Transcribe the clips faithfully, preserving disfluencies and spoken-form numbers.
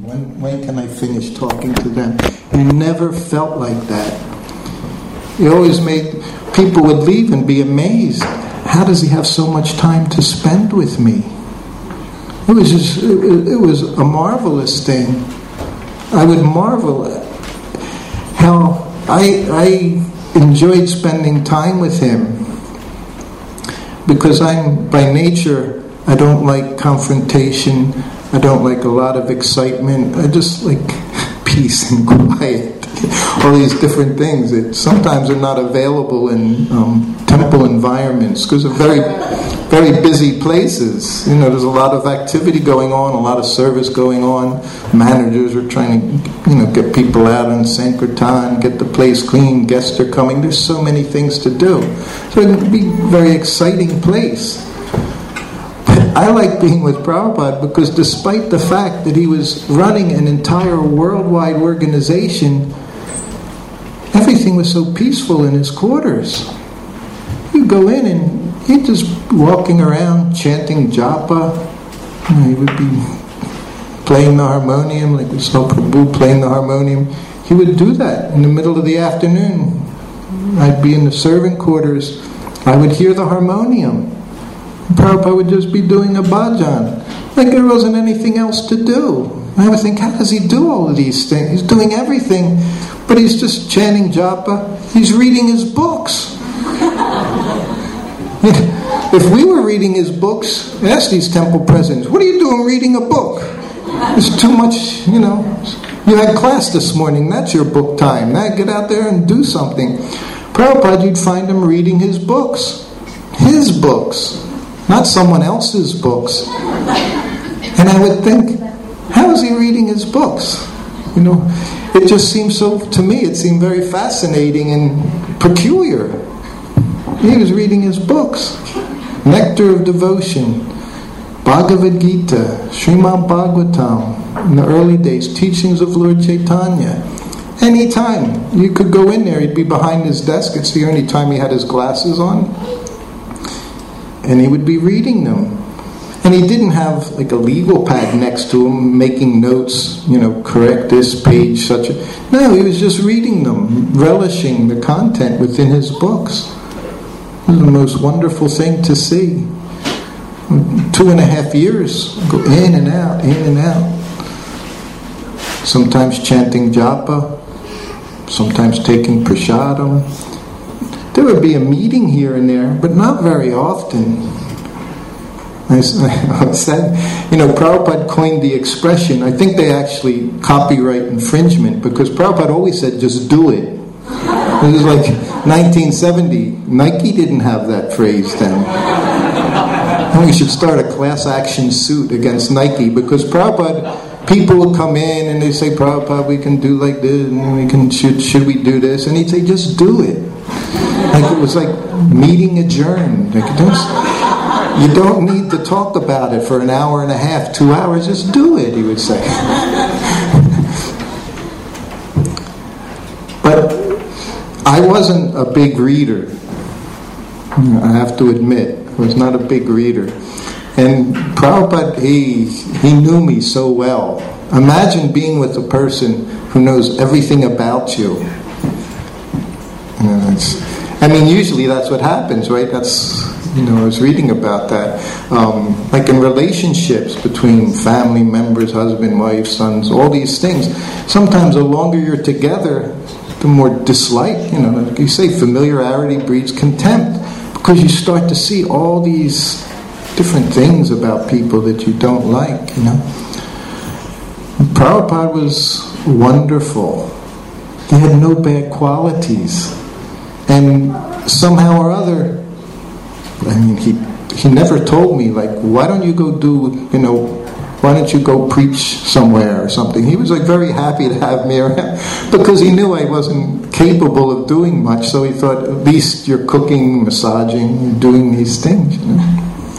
When, when can I finish talking to them? You never felt like that. You always made, people would leave and be amazed. How does he have so much time to spend with me? It was just, it, it was a marvelous thing. I would marvel at how I, I enjoyed spending time with him, because I'm, by nature, I don't like confrontation. I don't like a lot of excitement. I just like peace and quiet. All these different things that sometimes are not available in um, temple environments, because they're very, very busy places. You know, there's a lot of activity going on, a lot of service going on. Managers are trying to, you know, get people out on Sankirtan, get the place clean. Guests are coming. There's so many things to do. So it would be a very exciting place. I like being with Prabhupada because despite the fact that he was running an entire worldwide organization, everything was so peaceful in his quarters. You go in and he'd just be walking around chanting japa. You know, he would be playing the harmonium, like we saw Prabhu playing the harmonium. He would do that in the middle of the afternoon. I'd be in the servant quarters. I would hear the harmonium. Prabhupada would just be doing a bhajan. Like there wasn't anything else to do. And I would think, how does he do all of these things? He's doing everything, but he's just chanting japa. He's reading his books. If we were reading his books, ask these temple presidents, what are you doing reading a book? There's too much, you know. You had class this morning, that's your book time. Now get out there and do something. Prabhupada, you'd find him reading his books. His books. Not someone else's books. And I would think, how is he reading his books? You know, it just seemed so, to me, it seemed very fascinating and peculiar. He was reading his books. Nectar of Devotion, Bhagavad Gita, Srimad Bhagavatam, in the early days, teachings of Lord Chaitanya. Anytime you could go in there, he'd be behind his desk. It's the only time he had his glasses on. And he would be reading them. And he didn't have like a legal pad next to him making notes, you know, correct this page, such a... No, he was just reading them, relishing the content within his books. It was the most wonderful thing to see. Two and a half years, go in and out, in and out. Sometimes chanting japa, sometimes taking prasadam. There would be a meeting here and there, but not very often. I said, you know, Prabhupada coined the expression. I think they actually copyright infringement, because Prabhupada always said, just do it. It was like nineteen seventy. Nike didn't have that phrase then. And we should start a class action suit against Nike, because Prabhupada, people would come in and they say, Prabhupada, we can do like this, and we can should should we do this? And he'd say, just do it. Like it was like meeting adjourned. Like don't, you don't need to talk about it for an hour and a half, two hours. Just do it, he would say. But I wasn't a big reader. I have to admit, I was not a big reader. And Prabhupada, he, he knew me so well. Imagine being with a person who knows everything about you. You know, it's, I mean, usually that's what happens, right? That's, you know, I was reading about that. Um, like in relationships between family members, husband, wife, sons, all these things. Sometimes the longer you're together, the more dislike, you know, like you say, familiarity breeds contempt. Because you start to see all these different things about people that you don't like, you know. And Prabhupada was wonderful. He had no bad qualities. And somehow or other, I mean, he he never told me, like, why don't you go do, you know, why don't you go preach somewhere or something? He was, like, very happy to have me around, because he knew I wasn't capable of doing much, so he thought, at least you're cooking, massaging, you're doing these things, you know.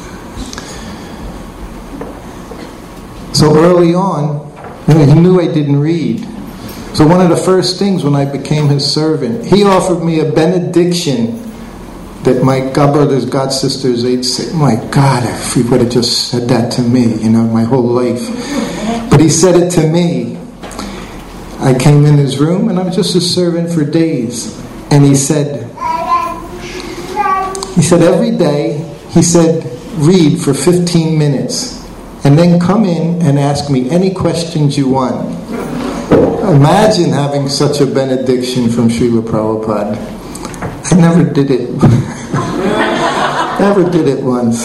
So early on, you know, he knew I didn't read. So one of the first things when I became his servant, he offered me a benediction that my godbrothers, godsisters, they'd say, my God, if he would have just said that to me, you know, my whole life. But he said it to me. I came in his room and I was just a servant for days. And he said, he said every day, he said, read for fifteen minutes. And then come in and ask me any questions you want. Imagine having such a benediction from Srila Prabhupada. I never did it. Never did it once.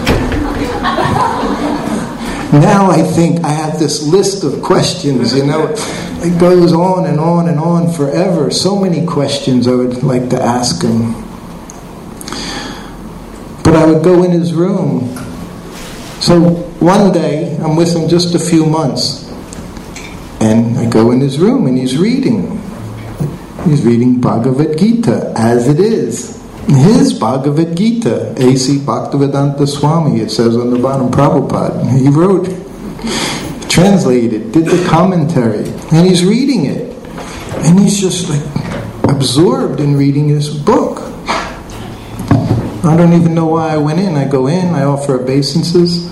Now I think I have this list of questions, you know. It goes on and on and on forever. So many questions I would like to ask him. But I would go in his room. So one day, I'm with him just a few months. And I go in his room and he's reading. He's reading Bhagavad Gita as it is. His Bhagavad Gita, A C Bhaktivedanta Swami, it says on the bottom, Prabhupada. He wrote, translated, did the commentary, and he's reading it. And he's just like absorbed in reading his book. I don't even know why I went in. I go in, I offer obeisances,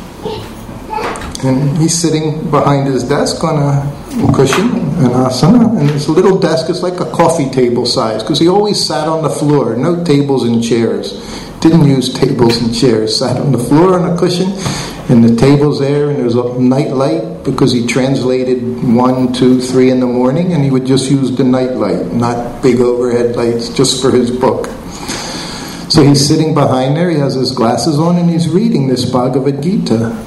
and he's sitting behind his desk on a cushion, an asana, and his little desk is like a coffee table size, because he always sat on the floor, no tables and chairs. Didn't use tables and chairs, sat on the floor on a cushion, and the table's there, and there's a night light, because he translated one, two, three in the morning, and he would just use the night light, not big overhead lights, just for his book. So he's sitting behind there, he has his glasses on, and he's reading this Bhagavad Gita.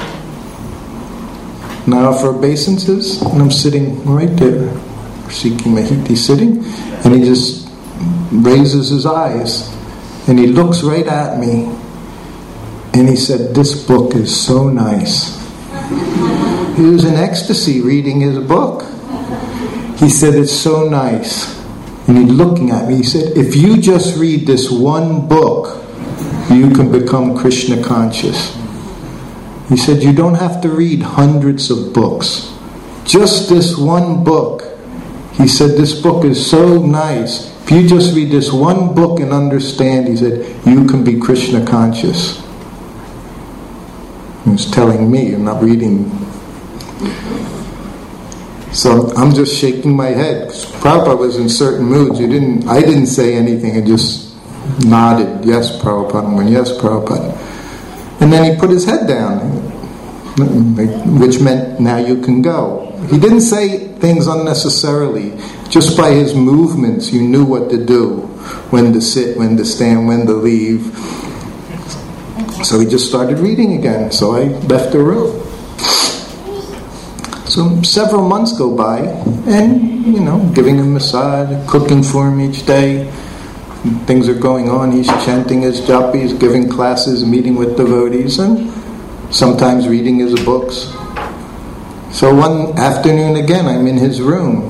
And I offer obeisances, and I'm sitting right there, seeking Mahiti sitting, and he just raises his eyes, and he looks right at me, and he said, "This book is so nice." He was in ecstasy reading his book. He said, "It's so nice." And he's looking at me, he said, "If you just read this one book, you can become Krishna conscious." He said, "You don't have to read hundreds of books. Just this one book." He said, "This book is so nice. If you just read this one book and understand," he said, "you can be Krishna conscious." He was telling me, I'm not reading. So I'm just shaking my head. Prabhupada was in certain moods. You didn't. I didn't say anything. I just nodded. Yes, Prabhupada. I went, yes, Prabhupada. And then he put his head down, which meant, now you can go. He didn't say things unnecessarily. Just by his movements, you knew what to do. When to sit, when to stand, when to leave. So he just started reading again. So I left the room. So several months go by, and, you know, giving him massage, cooking for him each day. Things are going on. He's chanting his japis, giving classes, meeting with devotees, and sometimes reading his books. So one afternoon again, I'm in his room,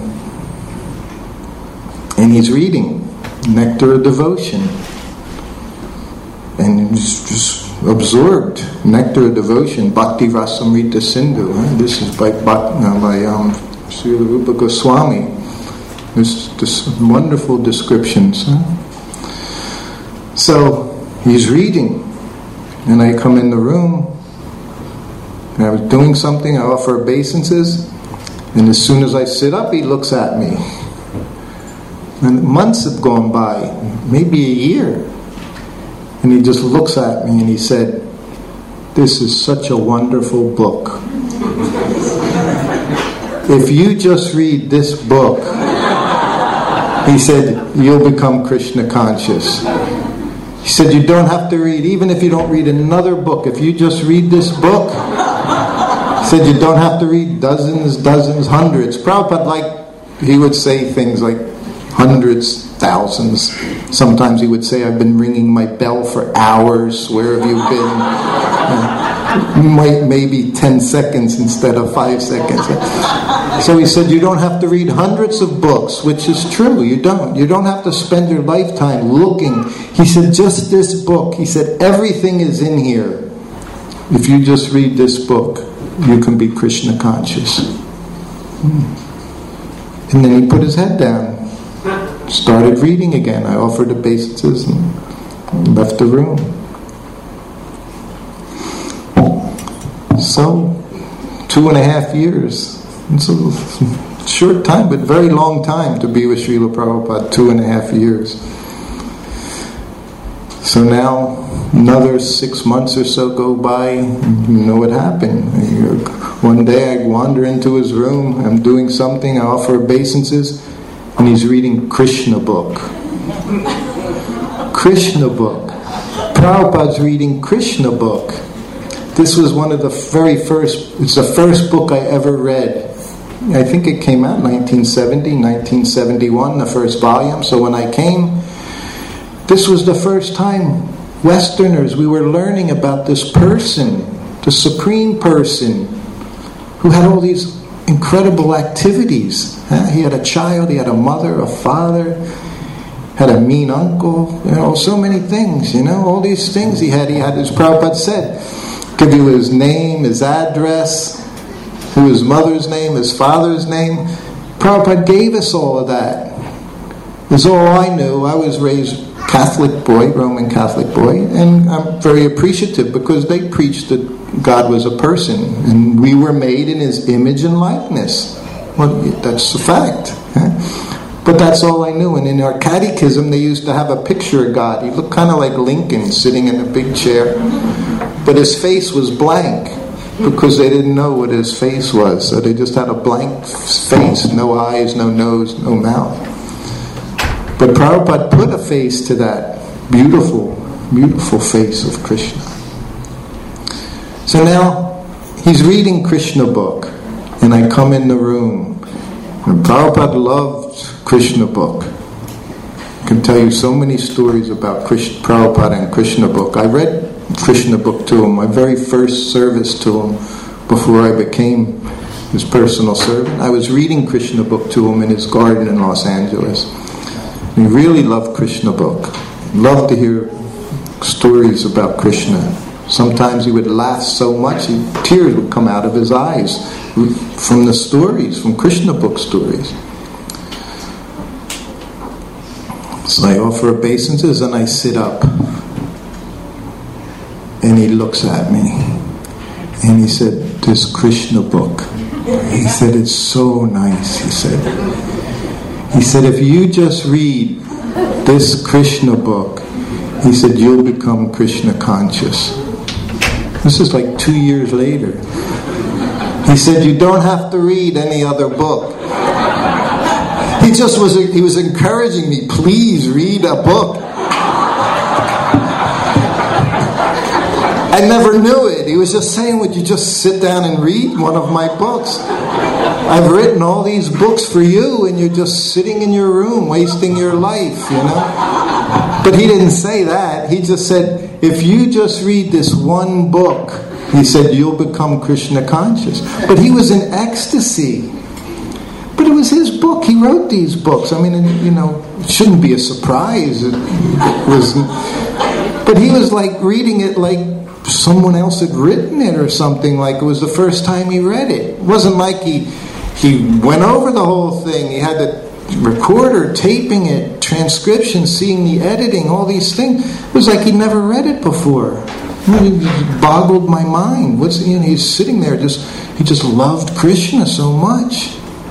and he's reading Nectar of Devotion, and he's just absorbed. Nectar of Devotion, Bhakti Rasamrita Sindhu. Huh? This is by, uh, by um, Srila Rupa Goswami. There's this wonderful descriptions. Huh? So he's reading, and I come in the room, and I was doing something. I offer obeisances, and as soon as I sit up, he looks at me. And months have gone by, maybe a year, and he just looks at me and he said, "This is such a wonderful book. If you just read this book," he said, "you'll become Krishna conscious." He said, "You don't have to read, even if you don't read another book, if you just read this book," he said, "you don't have to read dozens, dozens, hundreds." Prabhupada, like, he would say things like hundreds, thousands. Sometimes he would say, "I've been ringing my bell for hours. Where have you been?" Uh, might, maybe ten seconds instead of five seconds. So he said, "You don't have to read hundreds of books," which is true. You don't. You don't have to spend your lifetime looking. He said, "Just this book." He said, "Everything is in here. If you just read this book, you can be Krishna conscious." And then he put his head down, started reading again. I offered obeisances and left the room. So two and a half years. It's a short time, but very long time to be with Srila Prabhupada, two and a half years. So now, another six months or so go by, you know what happened. One day I wander into his room, I'm doing something, I offer obeisances, and he's reading Krishna book. Krishna book. Prabhupada's reading Krishna book. This was one of the very first, it's the first book I ever read. I think it came out in nineteen seventy, nineteen seventy-one, the first volume. So when I came, this was the first time Westerners, we were learning about this person, the Supreme Person, who had all these incredible activities. He had a child, he had a mother, a father, had a mean uncle, you know, so many things, you know, all these things he had. He had, as Prabhupada said, give you his name, his address, who his mother's name, his father's name. Prabhupada gave us all of that. It's all I knew. I was raised Catholic boy, Roman Catholic boy, and I'm very appreciative because they preached that God was a person and we were made in his image and likeness. Well, that's a fact. Huh? But that's all I knew. And in our catechism, they used to have a picture of God. He looked kind of like Lincoln sitting in a big chair, but his face was blank because they didn't know what his face was. So they just had a blank face, no eyes, no nose, no mouth. But Prabhupada put a face to that beautiful, beautiful face of Krishna. So now, he's reading Krishna book, and I come in the room, and Prabhupada loved Krishna book. I can tell you so many stories about Krishna, Prabhupada and Krishna book. I read Krishna book to him, my very first service to him, before I became his personal servant. I was reading Krishna book to him in his garden in Los Angeles. He really loved Krishna book. Loved to hear stories about Krishna. Sometimes he would laugh so much, he, tears would come out of his eyes from the stories, from Krishna book stories. So I offer obeisances and I sit up. And he looks at me. And he said, this Krishna book. He said, it's so nice, he said. He said, if you just read this Krishna book, he said, you'll become Krishna conscious. This is like two years later. He said, you don't have to read any other book. He just was, he was encouraging me, please read a book. I never knew it. He was just saying, would you just sit down and read one of my books? I've written all these books for you and you're just sitting in your room wasting your life, you know. But he didn't say that. He just said, if you just read this one book, he said, you'll become Krishna conscious. But he was in ecstasy. But it was his book. He wrote these books. I mean, you know, it shouldn't be a surprise. It, it was, but he was like reading it like someone else had written it or something, like it was the first time he read it. It wasn't like he he went over the whole thing. He had the recorder taping it, transcription, seeing the editing, all these things. It was like he'd never read it before. It boggled my mind. What's you know, he's sitting there just he just loved Krishna so much.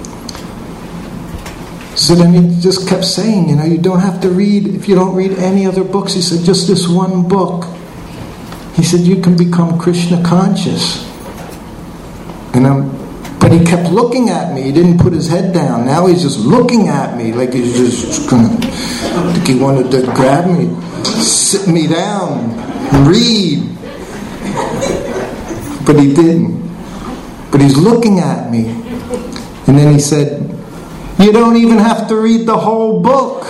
So then he just kept saying, you know, you don't have to read, if you don't read any other books, he said, just this one book. He said, you can become Krishna conscious. And I'm, but he kept looking at me. He didn't put his head down. Now he's just looking at me like he's just going to, I think he wanted to grab me, sit me down, and read. But he didn't. But he's looking at me. And then he said, you don't even have to read the whole book.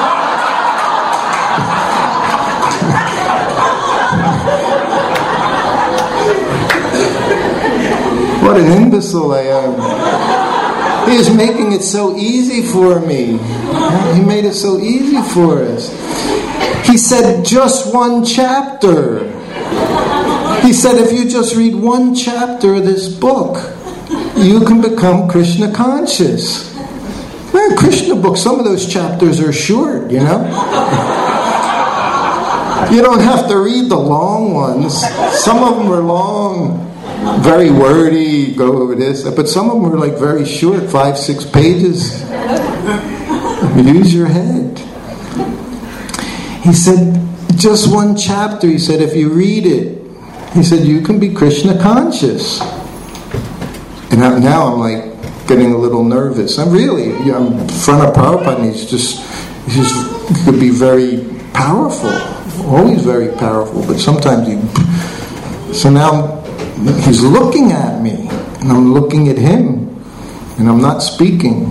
What an imbecile I am. He was making it so easy for me. He made it so easy for us. He said, just one chapter. He said, if you just read one chapter of this book, you can become Krishna conscious. Well, Krishna book, some of those chapters are short, you know. You don't have to read the long ones. Some of them are long. very wordy, go over this. But some of them were like very short, five, six pages. Use your head. He said, just one chapter, he said, if you read it, he said, you can be Krishna conscious. And now I'm like getting a little nervous. I'm really, I'm in front of Prabhupada, and he's just, he's just, he could be very powerful. Always very powerful, but sometimes he, so now he's looking at me, and I'm looking at him, and I'm not speaking.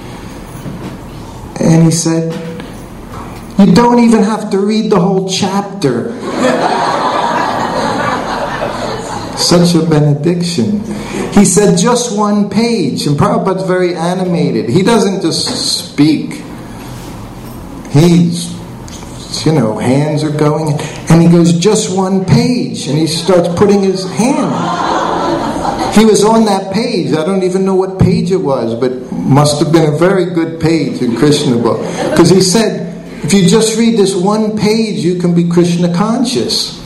And he said, you don't even have to read the whole chapter. Such a benediction. He said, just one page. And Prabhupada's very animated. He doesn't just speak. He's, you know, hands are going. And he goes, just one page. And he starts putting his hand. He was on that page. I don't even know what page it was, but must have been a very good page in Krishna book. Because he said, if you just read this one page, you can be Krishna conscious.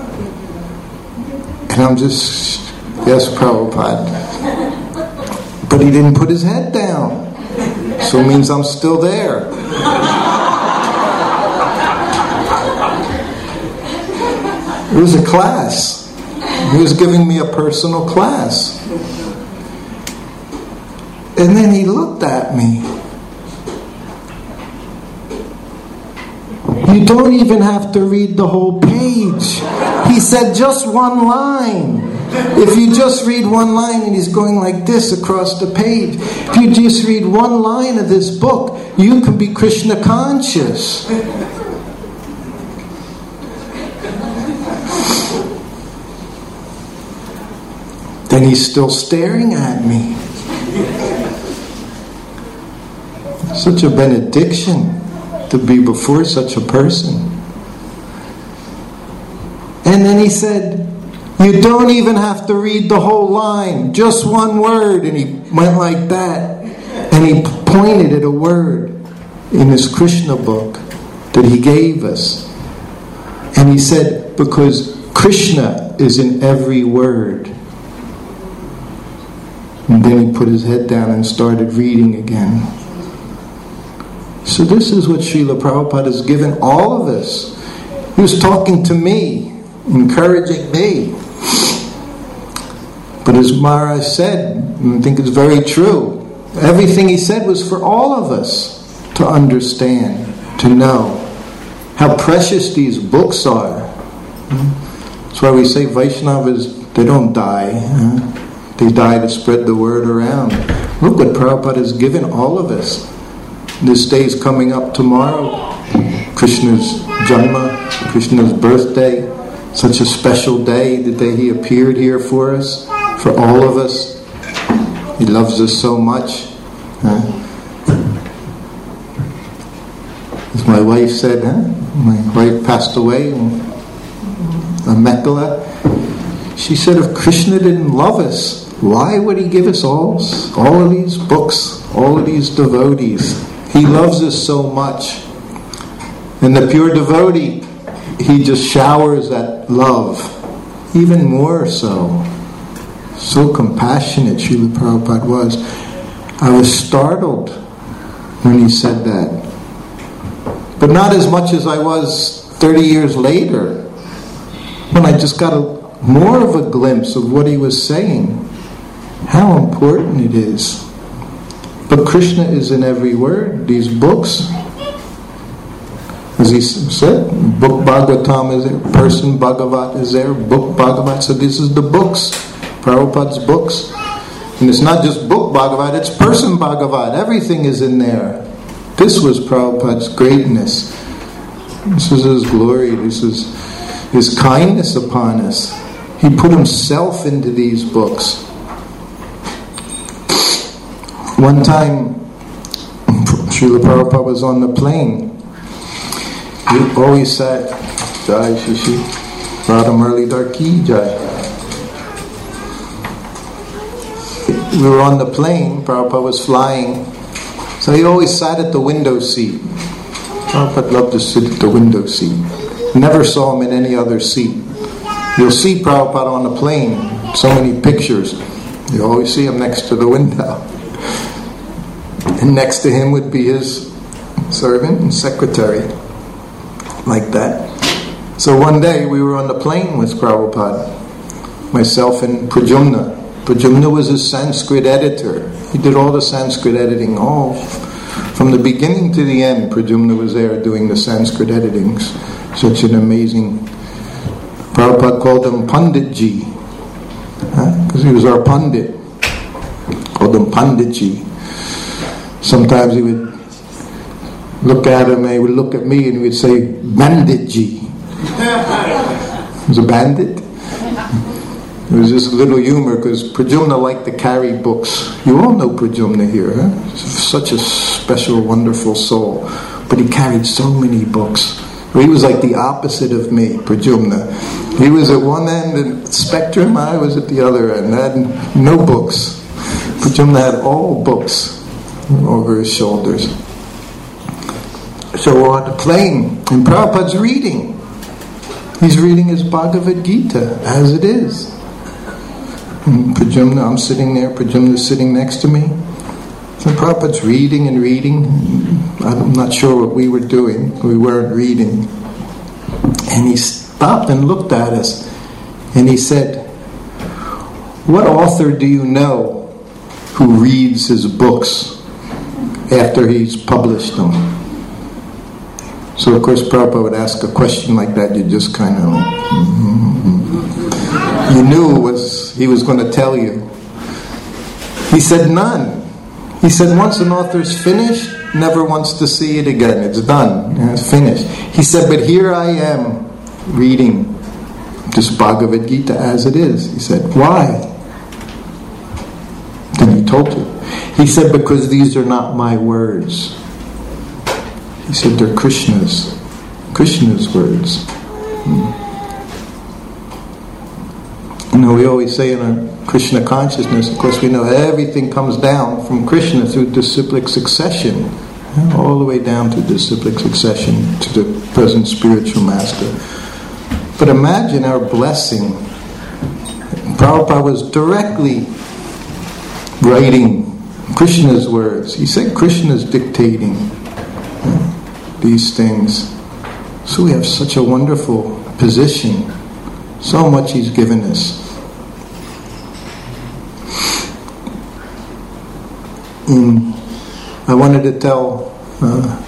And I'm just, yes, Prabhupada. But he didn't put his head down. So it means I'm still there. It was a class. He was giving me a personal class. And then he looked at me. You don't even have to read the whole page. He said just one line. If you just read one line, and he's going like this across the page. If you just read one line of this book, you can be Krishna conscious. Then he's still staring at me. Such a benediction to be before such a person. And then he said, you don't even have to read the whole line, just one word. And he went like that, and he pointed at a word in his Krishna book that he gave us. And he said, because Krishna is in every word. And then he put his head down and started reading again. So this is what Srila Prabhupada has given all of us. He was talking to me, encouraging me. But as Maharaj said, and I think it's very true, everything he said was for all of us to understand, to know how precious these books are. That's why we say Vaishnavas, they don't die. They die to spread the word around. Look what Prabhupada has given all of us. This day is coming up tomorrow. Krishna's Janma, Krishna's birthday. Such a special day, the day he appeared here for us, for all of us. He loves us so much. Huh? As my wife said, huh? My wife passed away in Mekhala. She said, if Krishna didn't love us, why would he give us all, all of these books, all of these devotees? He loves us so much. And the pure devotee, he just showers that love, even more so. So compassionate Srila Prabhupada was. I was startled when he said that. But not as much as I was thirty years later, when I just got a, more of a glimpse of what he was saying. How important it is. But Krishna is in every word. These books, as he said, book Bhagavatam is there, person Bhagavat is there, book Bhagavat. So this is the books, Prabhupada's books. And it's not just book Bhagavat, it's person Bhagavat. Everything is in there. This was Prabhupada's greatness. This is his glory. This is his kindness upon us. He put himself into these books. One time, Srila Prabhupada was on the plane. He always sat, Jai Shishi, Radha Muralidhar Ki Jai. We were on the plane, Prabhupada was flying, so he always sat at the window seat. Prabhupada loved to sit at the window seat. Never saw him in any other seat. You'll see Prabhupada on the plane. so many pictures. You always see him next to the window. And next to him would be his servant and secretary, like that. So one day we were on the plane with Prabhupada, myself and Pradyumna. Pradyumna was his Sanskrit editor. He did all the Sanskrit editing, all from the beginning to the end. Pradyumna was there doing the Sanskrit editings. Such an amazing. Prabhupada called him Panditji, because huh? he was our Pandit. Called him Panditji. Sometimes he would look at him and he would look at me and he would say, Banditji. He was a bandit. It was just a little humor because Pradyumna liked to carry books. You all know Pradyumna here, huh? Such a special, wonderful soul. But he carried so many books. He was like the opposite of me, Pradyumna. He was at one end of the spectrum, I was at the other end. I had no books. Pradyumna had all books over his shoulders. So we're on the plane, and Prabhupada's reading. He's reading his Bhagavad Gita as it is. And Pradyumna, I'm sitting there, Pradyumna's sitting next to me. So Prabhupada's reading and reading. I'm not sure what we were doing. We weren't reading. And he stopped and looked at us. And he said, what author do you know who reads his books after he's published them? So of course Prabhupada would ask a question like that, you just kind of like, mm-hmm. You knew it was, he was going to tell you. He said none. He said once an author's finished, never wants to see it again. It's done. It's finished. He said, but here I am reading this Bhagavad Gita as it is. He said, why? Then he told you. He said, because these are not my words. He said, they're Krishna's. Krishna's words. Hmm. You know, we always say in our Krishna consciousness, of course we know everything comes down from Krishna through disciplic succession. You know, all the way down to disciplic succession to the present spiritual master. But imagine our blessing. Prabhupada was directly writing Krishna's words. He said Krishna's dictating these things. So we have such a wonderful position. So much he's given us. Mm. I wanted to tell uh,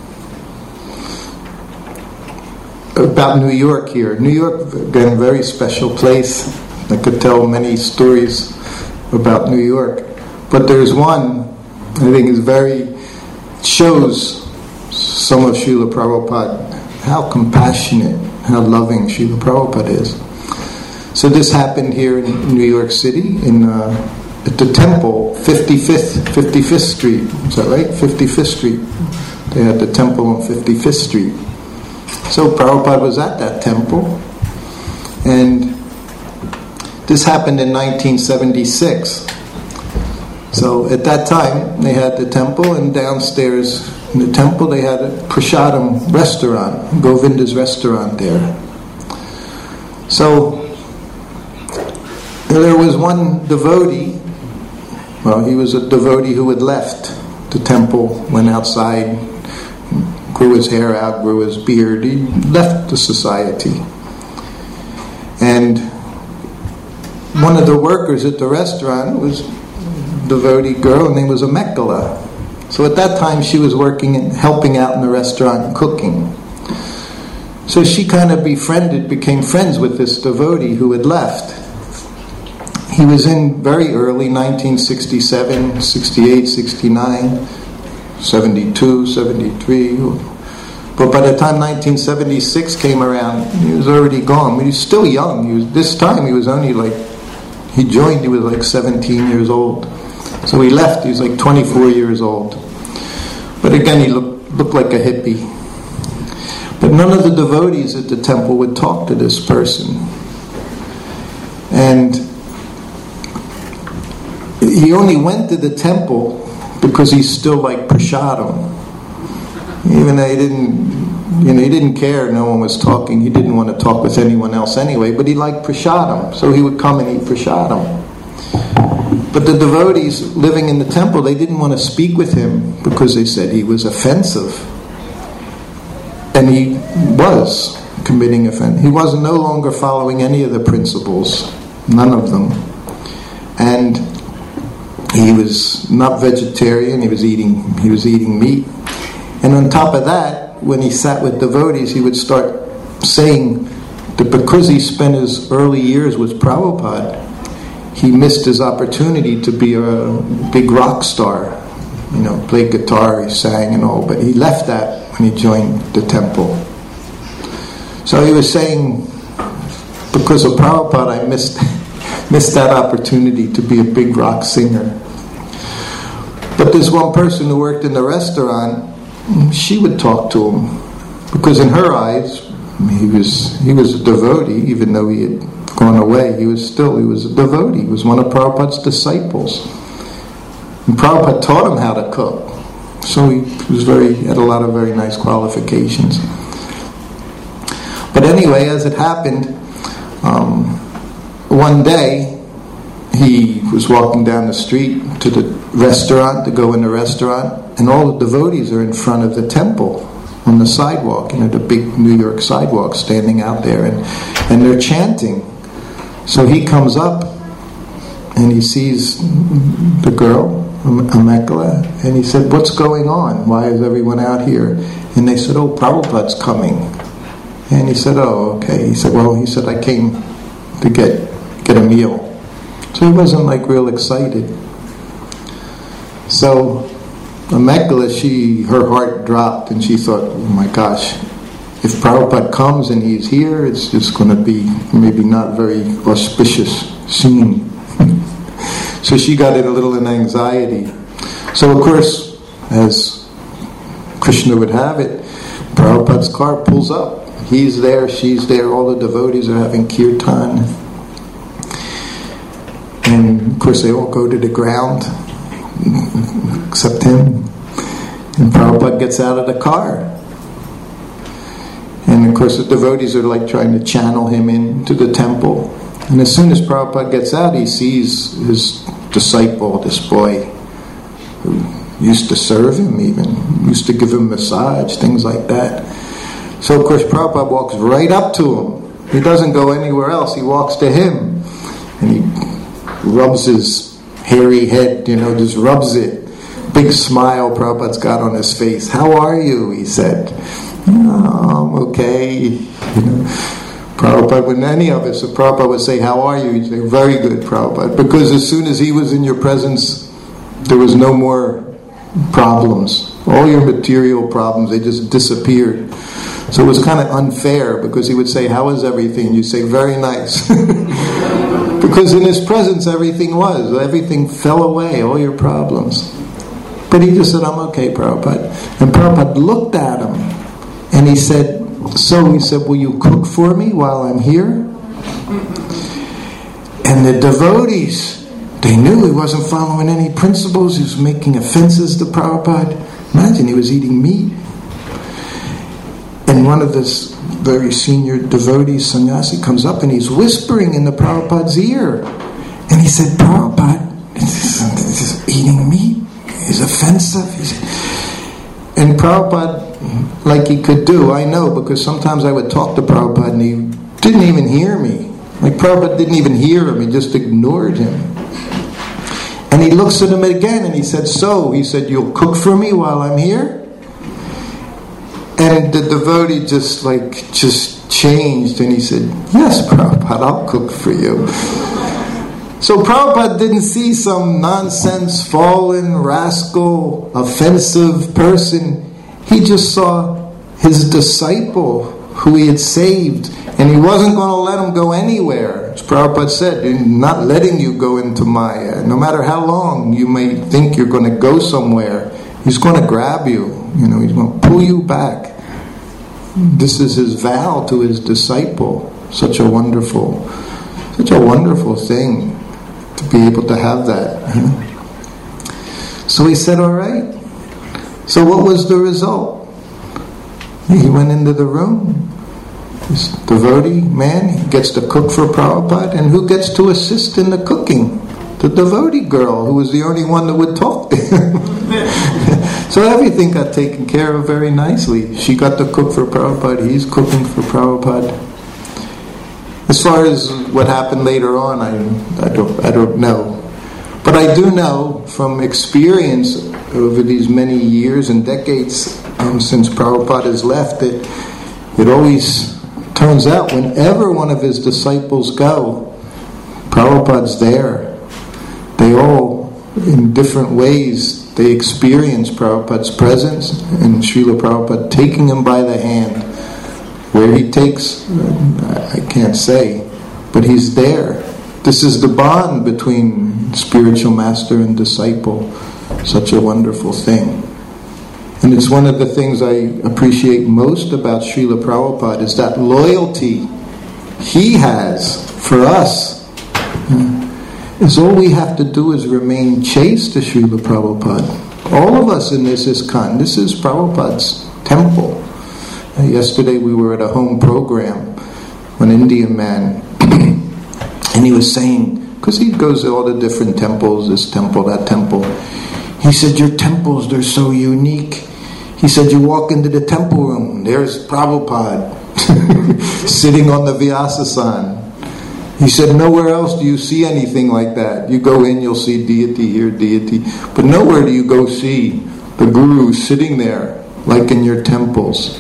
about New York here. New York, again, a very special place. I could tell many stories about New York. But there's one I think is very, shows some of Srila Prabhupada, how compassionate, how loving Srila Prabhupada is. So this happened here in New York City, in uh, at the temple, fifty-fifth, fifty-fifth Street. Is that right? fifty-fifth Street. They had the temple on fifty-fifth Street. So Prabhupada was at that temple, and this happened in nineteen seventy-six. So at that time, they had the temple, and downstairs in the temple they had a prasadam restaurant, Govinda's restaurant there. So there was one devotee, well, he was a devotee who had left the temple, went outside, grew his hair out, grew his beard, he left the society. And one of the workers at the restaurant was a devotee girl, her name was Amekala. So at that time she was working and helping out in the restaurant and cooking. So she kind of befriended, became friends with this devotee who had left. He was in very early, nineteen sixty-seven, sixty-eight, sixty-nine, seventy-two, seventy-three. But by the time nineteen seventy-six came around, he was already gone. He was still young. He was, this time he was only like, he joined, he was like seventeen years old. So he left, he was like twenty-four years old. But again, he looked, looked like a hippie. But none of the devotees at the temple would talk to this person. And he only went to the temple because he still liked prasadam. Even though he didn't you know, he didn't care, no one was talking, he didn't want to talk with anyone else anyway, but he liked prasadam, so he would come and eat prasadam. But the devotees living in the temple, they didn't want to speak with him because they said he was offensive. And he was committing offense. He was no longer following any of the principles, none of them. And he was not vegetarian, he was eating he was eating meat. And on top of that, when he sat with devotees, he would start saying that because he spent his early years with Prabhupada, he missed his opportunity to be a big rock star. You know, played guitar, he sang and all, but he left that when he joined the temple. So he was saying, because of Prabhupada, I missed missed that opportunity to be a big rock singer. But there's one person who worked in the restaurant, she would talk to him, because in her eyes, he was he was a devotee, even though he had gone away. He was still, he was a devotee. He was one of Prabhupada's disciples. And Prabhupada taught him how to cook. So he was very, had a lot of very nice qualifications. But anyway, as it happened, um, one day, he was walking down the street to the restaurant, to go in the restaurant, and all the devotees are in front of the temple on the sidewalk, you know, the big New York sidewalk, standing out there, and, and they're chanting. So he comes up, and he sees the girl, Amekala, and he said, "What's going on? Why is everyone out here?" And they said, "Oh, Prabhupada's coming." And he said, "Oh, okay." He said, "Well," he said, "I came to get get a meal." So he wasn't like real excited. So Amekala, she, her heart dropped, and she thought, "Oh my gosh, if Prabhupada comes and he's here, it's just going to be maybe not very auspicious scene." So she got in a little in anxiety. So of course, as Krishna would have it, Prabhupada's car pulls up. He's there, she's there, all the devotees are having kirtan. And of course they all go to the ground, except him. And Prabhupada gets out of the car. And of course the devotees are like trying to channel him into the temple. And as soon as Prabhupada gets out, he sees his disciple, this boy, who used to serve him even, used to give him massage, things like that. So of course Prabhupada walks right up to him. He doesn't go anywhere else, he walks to him. And he rubs his hairy head, you know, just rubs it. Big smile Prabhupada's got on his face. "How are you?" he said. "Oh, I'm okay." You know, Prabhupada, when any of us, if Prabhupada would say, "How are you?" he'd say, "Very good, Prabhupada." Because as soon as he was in your presence, there was no more problems. All your material problems, they just disappeared. So it was kind of unfair, because he would say, "How is everything?" You say, "Very nice." Because in his presence everything was, everything fell away, all your problems. But he just said, "I'm okay, Prabhupada." And Prabhupada looked at him and he said, "So," he said, "will you cook for me while I'm here?" And the devotees, they knew he wasn't following any principles, he was making offenses to Prabhupada. Imagine, he was eating meat. And one of this very senior devotees, sannyasi, comes up and he's whispering in the Prabhupada's ear. And he said, "Prabhupada, this is eating meat is offensive." And Prabhupada, like he could do, I know, because sometimes I would talk to Prabhupada and he didn't even hear me. Like Prabhupada didn't even hear him, he just ignored him. And he looks at him again and he said, "So," he said, "you'll cook for me while I'm here?" And the devotee just like, just changed, and he said, "Yes, Prabhupada, I'll cook for you." So Prabhupada didn't see some nonsense, fallen, rascal, offensive person. He just saw his disciple who he had saved, and he wasn't going to let him go anywhere. As Prabhupada said, "I'm not letting you go into Maya. No matter how long you may think you're going to go somewhere, he's going to grab you. You know, he's going to pull you back." This is his vow to his disciple. Such a wonderful, such a wonderful thing to be able to have that. So he said, "All right." So what was the result? He went into the room. This devotee man, he gets to cook for Prabhupada, and who gets to assist in the cooking? The devotee girl, who was the only one that would talk to him. So everything got taken care of very nicely. She got to cook for Prabhupada, he's cooking for Prabhupada. As far as what happened later on, I, I don't I don't know. But I do know from experience over these many years and decades um, since Prabhupada has left, that it always turns out whenever one of his disciples go, Prabhupada's there. They all, in different ways, they experience Prabhupada's presence, and Srila Prabhupada taking him by the hand. Where he takes, I can't say, but he's there. This is the bond between spiritual master and disciple. Such a wonderful thing. And it's one of the things I appreciate most about Srila Prabhupada is that loyalty he has for us. Is all we have to do is remain chaste to Srila Prabhupada. All of us in this ISKCON, this is Prabhupada's temple. Uh, yesterday we were at a home program, an Indian man, and he was saying, because he goes to all the different temples, this temple, that temple, he said, your temples, they're so unique. He said, you walk into the temple room, there's Prabhupada sitting on the Vyasasana. He said, nowhere else do you see anything like that. You go in, you'll see deity here, deity. But nowhere do you go see the Guru sitting there, like in your temples.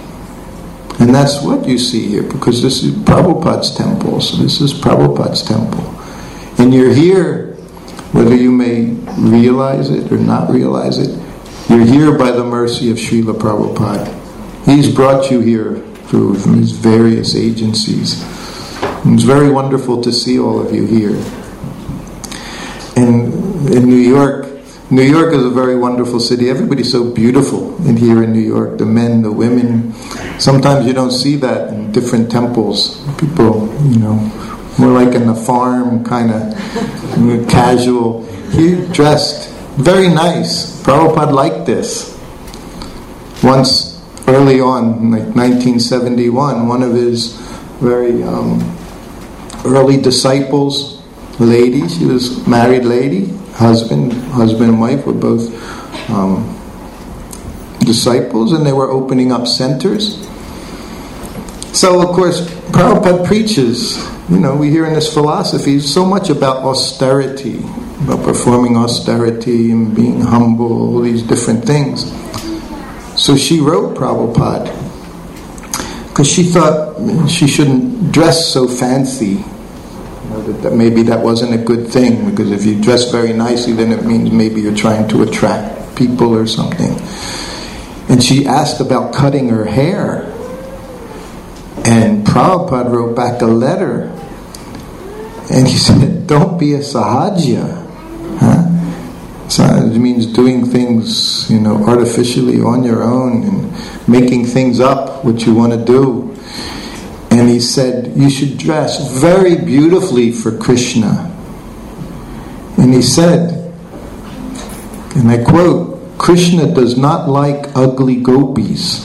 And that's what you see here, because this is Prabhupada's temple. So this is Prabhupada's temple. And you're here, whether you may realize it or not realize it, you're here by the mercy of Srila Prabhupada. He's brought you here through his various agencies. It's very wonderful to see all of you here. And in New York, New York is a very wonderful city. Everybody's so beautiful in here in New York. The men, the women. Sometimes you don't see that in different temples. People, you know, more like in the farm, kind of casual. He dressed very nice. Prabhupada liked this. Once, early on, in like nineteen seventy-one, one of his very um, early disciples, lady, she was a married lady, husband, husband and wife were both um, disciples, and they were opening up centers. So, of course, Prabhupada preaches, you know, we hear in this philosophy so much about austerity, about performing austerity and being humble, all these different things. So she wrote Prabhupada, because she thought she shouldn't dress so fancy. You know, that, that maybe that wasn't a good thing, because if you dress very nicely, then it means maybe you're trying to attract people or something. And she asked about cutting her hair. And Prabhupada wrote back a letter. And he said, don't be a sahaja. Huh? It means doing things, you know, artificially on your own and making things up, what you want to do. And he said, you should dress very beautifully for Krishna. And he said, and I quote, Krishna does not like ugly gopis.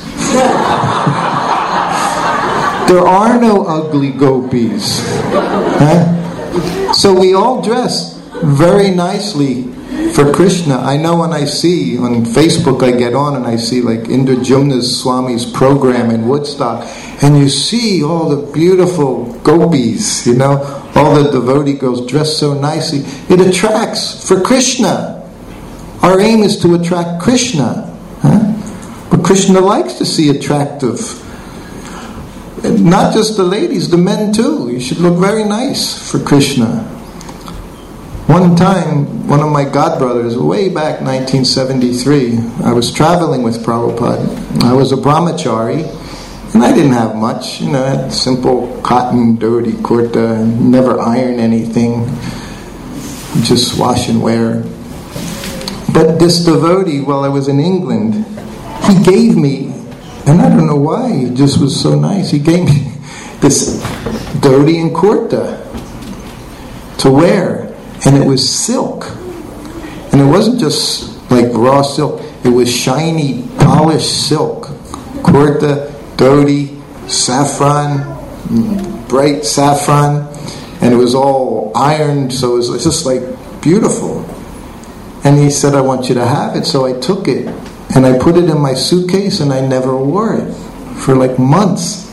There are no ugly gopis. Huh? So we all dress very nicely for Krishna. I know when I see, on Facebook I get on and I see like Indrajumna Swami's program in Woodstock, and you see all the beautiful gopis, you know, all the devotee girls dressed so nicely. It attracts for Krishna. Our aim is to attract Krishna. Huh? But Krishna likes to see attractive. And not just the ladies, the men too. You should look very nice for Krishna. One time, one of my godbrothers, way back nineteen seventy-three, I was traveling with Prabhupada. I was a brahmachari, and I didn't have much. You know, I had simple cotton, dirty kurta, never iron anything, just wash and wear. But this devotee, while I was in England, he gave me, and I don't know why, he just was so nice, he gave me this dhoti and kurta to wear. And it was silk. And it wasn't just like raw silk. It was shiny, polished silk. kurta, dhoti, saffron, bright saffron, and it was all ironed, so it was just like beautiful. And he said, I want you to have it. So I took it, and I put it in my suitcase, and I never wore it for like months.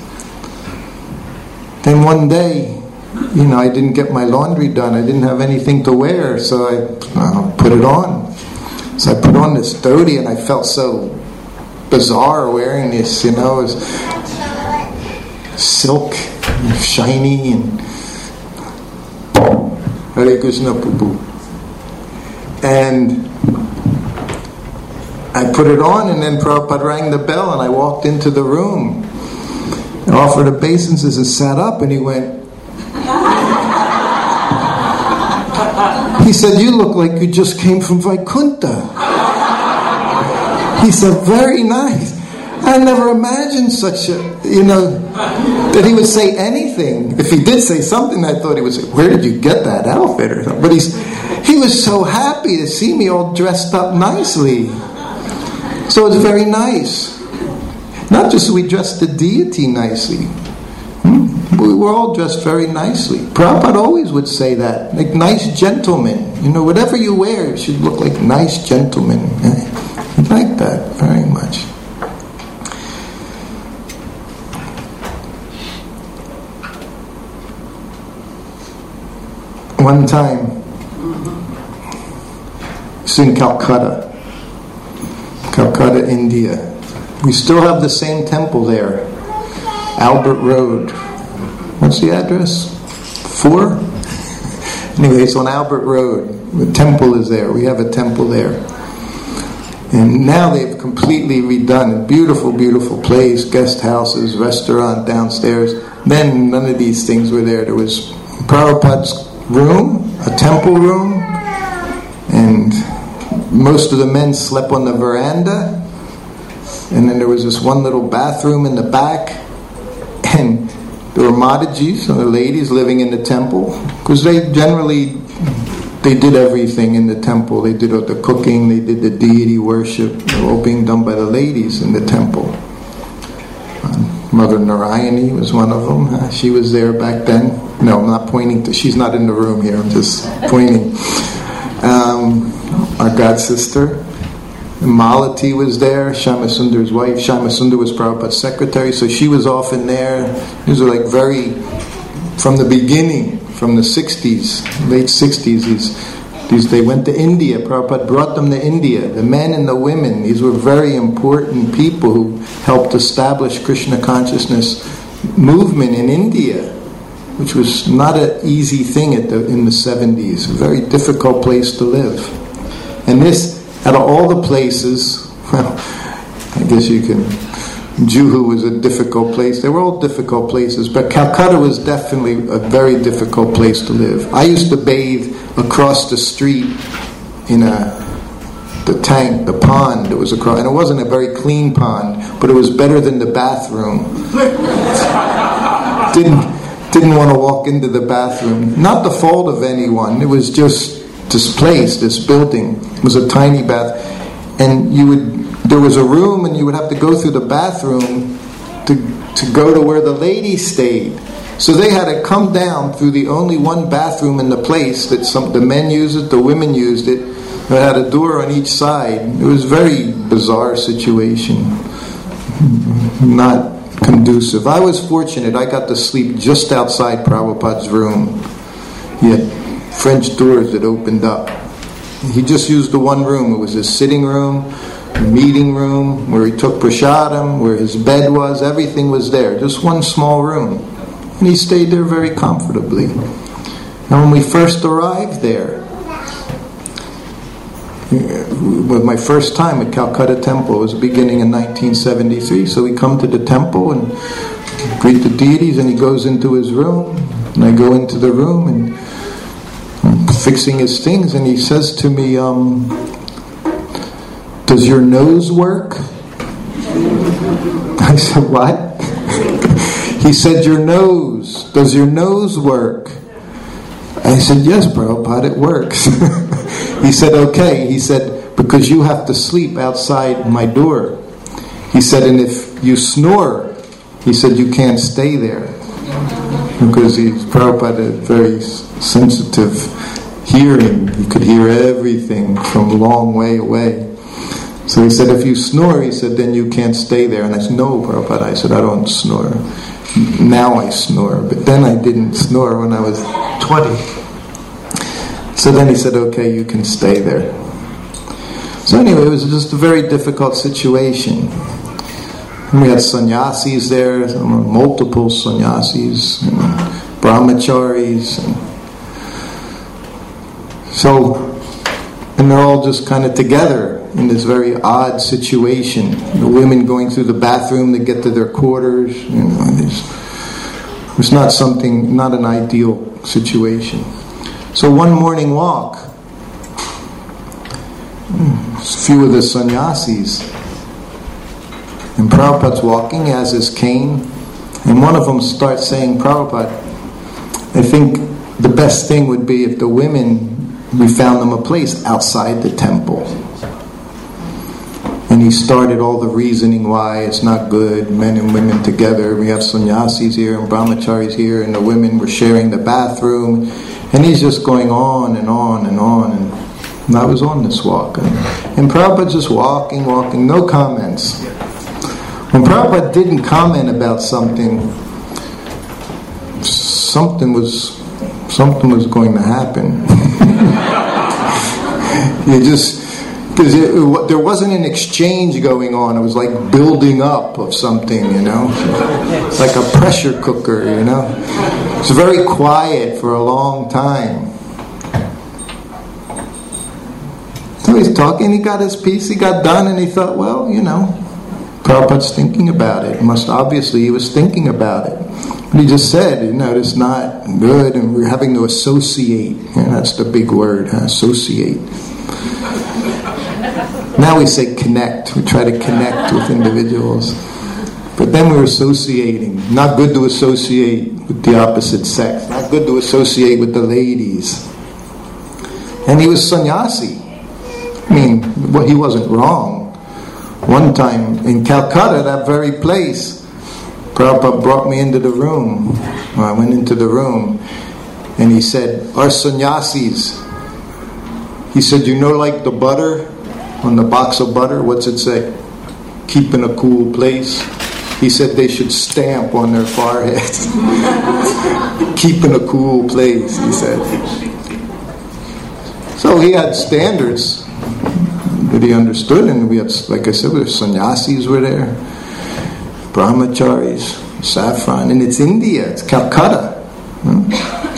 Then one day, you know, I didn't get my laundry done. I didn't have anything to wear, so I uh, put it on. So I put on this dhoti, and I felt so bizarre wearing this, you know. It was silk, and shiny, and Hare Krishna Prabhu. And I put it on, and then Prabhupada rang the bell, and I walked into the room and offered obeisances and sat up, and he went, he said, you look like you just came from Vaikuntha. He said, very nice. I never imagined such a, you know, that he would say anything. If he did say something, I thought he would say, where did you get that outfit or something? But he's, he was so happy to see me all dressed up nicely. So it's very nice. Not just we dressed the deity nicely. Hmm? We were all dressed very nicely. Prabhupada always would say that. Like nice gentlemen. You know, whatever you wear, you should look like nice gentlemen. I like that very much. One time, it's in Calcutta. Calcutta, India. We still have the same temple there. Albert Road. What's the address? Four? Anyway, it's on Albert Road. The temple is there. We have a temple there. And now they've completely redone it. Beautiful, beautiful place. Guest houses, restaurant downstairs. Then none of these things were there. There was Prabhupada's room, a temple room, and most of the men slept on the veranda, and then there was this one little bathroom in the back, and there were Madajis, so the ladies living in the temple, because they generally, they did everything in the temple. They did the cooking, they did the deity worship, all being done by the ladies in the temple. Mother Narayani was one of them. Uh, she was there back then. No, I'm not pointing to, she's not in the room here, I'm just pointing. Um, our god sister, Malati was there, Shamasundar's wife. Shamasundar was Prabhupada's secretary, so she was often there. These were like very, from the beginning, from the sixties, late sixties, these, these, they went to India. Prabhupada brought them to India. The men and the women, these were very important people who helped establish Krishna consciousness movement in India, which was not an easy thing at the, in the seventies. A very difficult place to live. And this, out of all the places, well, I guess you can, Juhu was a difficult place. They were all difficult places, but Calcutta was definitely a very difficult place to live. I used to bathe across the street in a the tank, the pond that was across, and it wasn't a very clean pond, but it was better than the bathroom. Didn't didn't want to walk into the bathroom. Not the fault of anyone. It was just this place, this building. It was a tiny bath, and you would. There was a room, and you would have to go through the bathroom to to go to where the ladies stayed. So they had to come down through the only one bathroom in the place that some the men used it, the women used it. It had a door on each side. It was a very bizarre situation. Not conducive. I was fortunate. I got to sleep just outside Prabhupada's room. He had French doors that opened up. He just used the one room. It was his sitting room, meeting room, where he took prasadam, where his bed was. Everything was there. Just one small room. And he stayed there very comfortably. And when we first arrived there, with my first time at Calcutta Temple, it was beginning in nineteen seventy-three. So we come to the temple and greet the deities, and he goes into his room, and I go into the room and I'm fixing his things, and he says to me, um, "Does your nose work?" I said, "What?" He said, "Your nose. Does your nose work?" I said, "Yes, Prabhupada, it works." He said, "Okay." He said, "Because you have to sleep outside my door." He said, and if you snore, he said, you can't stay there. Because he's, Prabhupada had very sensitive hearing. He could hear everything from a long way away. So he said, if you snore, he said, then you can't stay there. And I said, no, Prabhupada. I said, I don't snore. Now I snore. But then I didn't snore when I was twenty. So then he said, okay, you can stay there. So anyway, it was just a very difficult situation. And we had sannyasis there, multiple sannyasis, and brahmacharis. And so, and they're all just kind of together in this very odd situation. The women going through the bathroom to get to their quarters. You know, it's, it's not something, not an ideal situation. So one morning walk, a few of the sannyasis, and Prabhupada's walking, he has his cane, and one of them starts saying, Prabhupada, I think the best thing would be if the women, we found them a place outside the temple. And he started all the reasoning why it's not good, men and women together. We have sannyasis here and brahmacharis here, and the women were sharing the bathroom. And he's just going on and on and on. And I was on this walk. And, and Prabhupada just walking, walking, no comments. When Prabhupada didn't comment about something, something was something was going to happen. You just, because there wasn't an exchange going on. It was like building up of something, you know, like a pressure cooker, you know. It's very quiet for a long time. So he's talking, he got his piece, he got done, and he thought, well, you know, Prabhupada's thinking about it. Must obviously he was thinking about it. But he just said, you know, it's not good, and we're having to associate. You know, that's the big word, huh? Associate. Now we say connect. We try to connect with individuals. But then we're associating. Not good to associate with the opposite sex. Not good to associate with the ladies. And he was sannyasi. I mean, well, he wasn't wrong. One time in Calcutta, that very place, Prabhupada brought me into the room. Well, I went into the room and he said, our sannyasis, he said, you know, like the butter on the box of butter, what's it say? Keep in a cool place. He said they should stamp on their foreheads. Keep in a cool place, he said. So he had standards that he understood, and we had, like I said, the sannyasis were there, brahmacharis, saffron, and it's India, it's Calcutta. Hmm?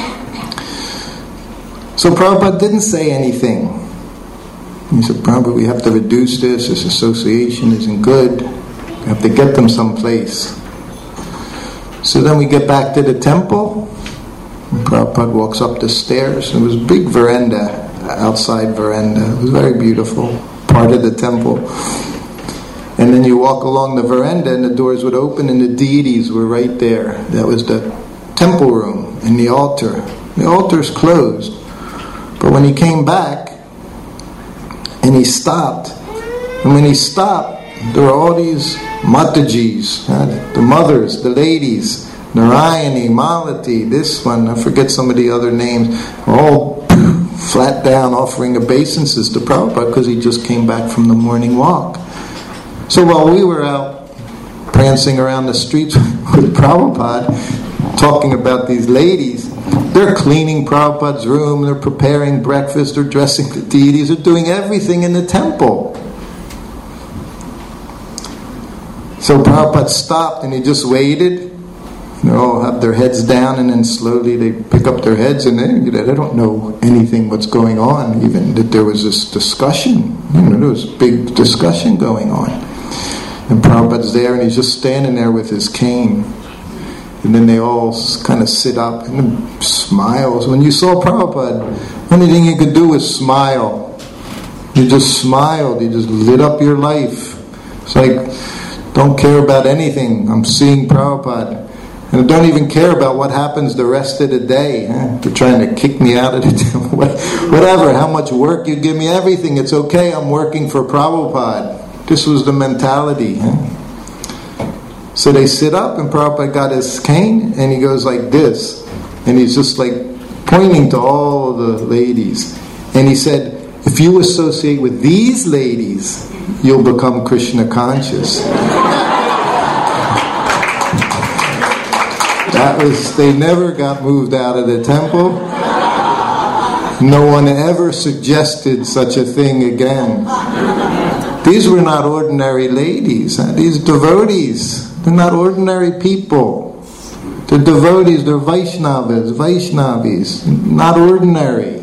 So Prabhupada didn't say anything. He said, Prabhupada, we have to reduce this, this association isn't good, we have to get them someplace. So then we get back to the temple, and Prabhupada walks up the stairs, and it was a big veranda, outside veranda, it was very beautiful, part of the temple. And then you walk along the veranda and the doors would open and the deities were right there. That was the temple room and the altar. The altar's closed. But when he came back and he stopped, and when he stopped, there were all these Matajis, uh, the mothers, the ladies, Narayani, Malati, this one, I forget some of the other names, all flat down offering obeisances to Prabhupada because he just came back from the morning walk. So while we were out prancing around the streets with Prabhupada, talking about these ladies, they're cleaning Prabhupada's room, they're preparing breakfast, they're dressing the deities, they're doing everything in the temple. So Prabhupada stopped and he just waited. They all have their heads down, and then slowly they pick up their heads, and they, they don't know anything what's going on, even that there was this discussion. You know, there was a big discussion going on. And Prabhupada's there, and he's just standing there with his cane. And then they all kind of sit up and smiles. When you saw Prabhupada, the only thing you could do was smile. You just smiled. You just lit up your life. It's like, don't care about anything. I'm seeing Prabhupada. And don't even care about what happens the rest of the day. Huh? They're trying to kick me out of the temple. Whatever, how much work you give me, everything. It's okay, I'm working for Prabhupada. This was the mentality. Huh? So they sit up, and Prabhupada got his cane, and he goes like this. And he's just like pointing to all the ladies. And he said, if you associate with these ladies, you'll become Krishna conscious. That was, they never got moved out of the temple. No one ever suggested such a thing again. These were not ordinary ladies. These devotees, they're not ordinary people. They're devotees, they're Vaishnavas, Vaishnavis, not ordinary.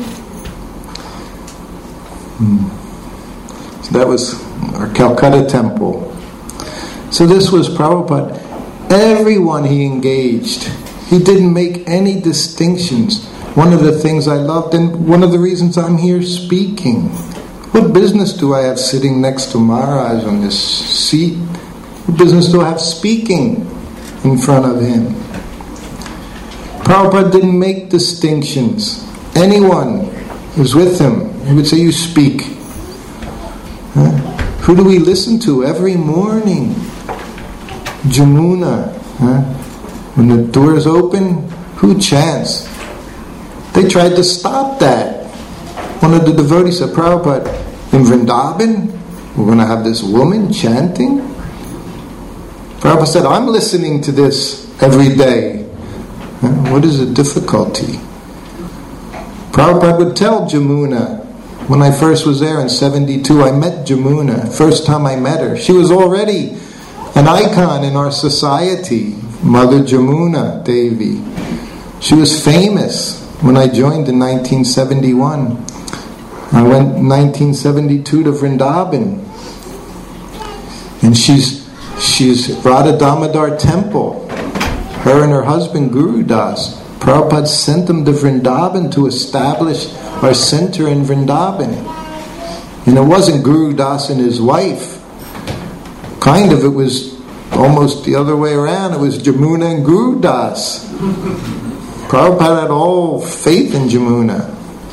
Hmm. So that was our Calcutta temple. So this was Prabhupada. Everyone he engaged. He didn't make any distinctions. One of the things I loved, and one of the reasons I'm here speaking. What business do I have sitting next to Maharaj on this seat? What business do I have speaking in front of him? Prabhupada didn't make distinctions. Anyone who's with him, he would say, you speak. Huh? Who do we listen to every morning? Jamuna. Huh? When the doors open, who chants? They tried to stop that. One of the devotees said, Prabhupada, in Vrindavan, we're going to have this woman chanting? Prabhupada said, I'm listening to this every day. Huh? What is the difficulty? Prabhupada would tell Jamuna, when I first was there in seventy-two, I met Jamuna. First time I met her. She was already an icon in our society, Mother Jamuna Devi. She was famous when I joined in nineteen seventy-one. I went in nineteen seventy-two to Vrindavan. And she's she's Radha Damodar temple. Her and her husband Guru Das. Prabhupada sent them to Vrindavan to establish our center in Vrindavan. And it wasn't Guru Das and his wife. Kind of, it was almost the other way around. It was Jamuna and Guru Das. Prabhupada had all faith in Jamuna.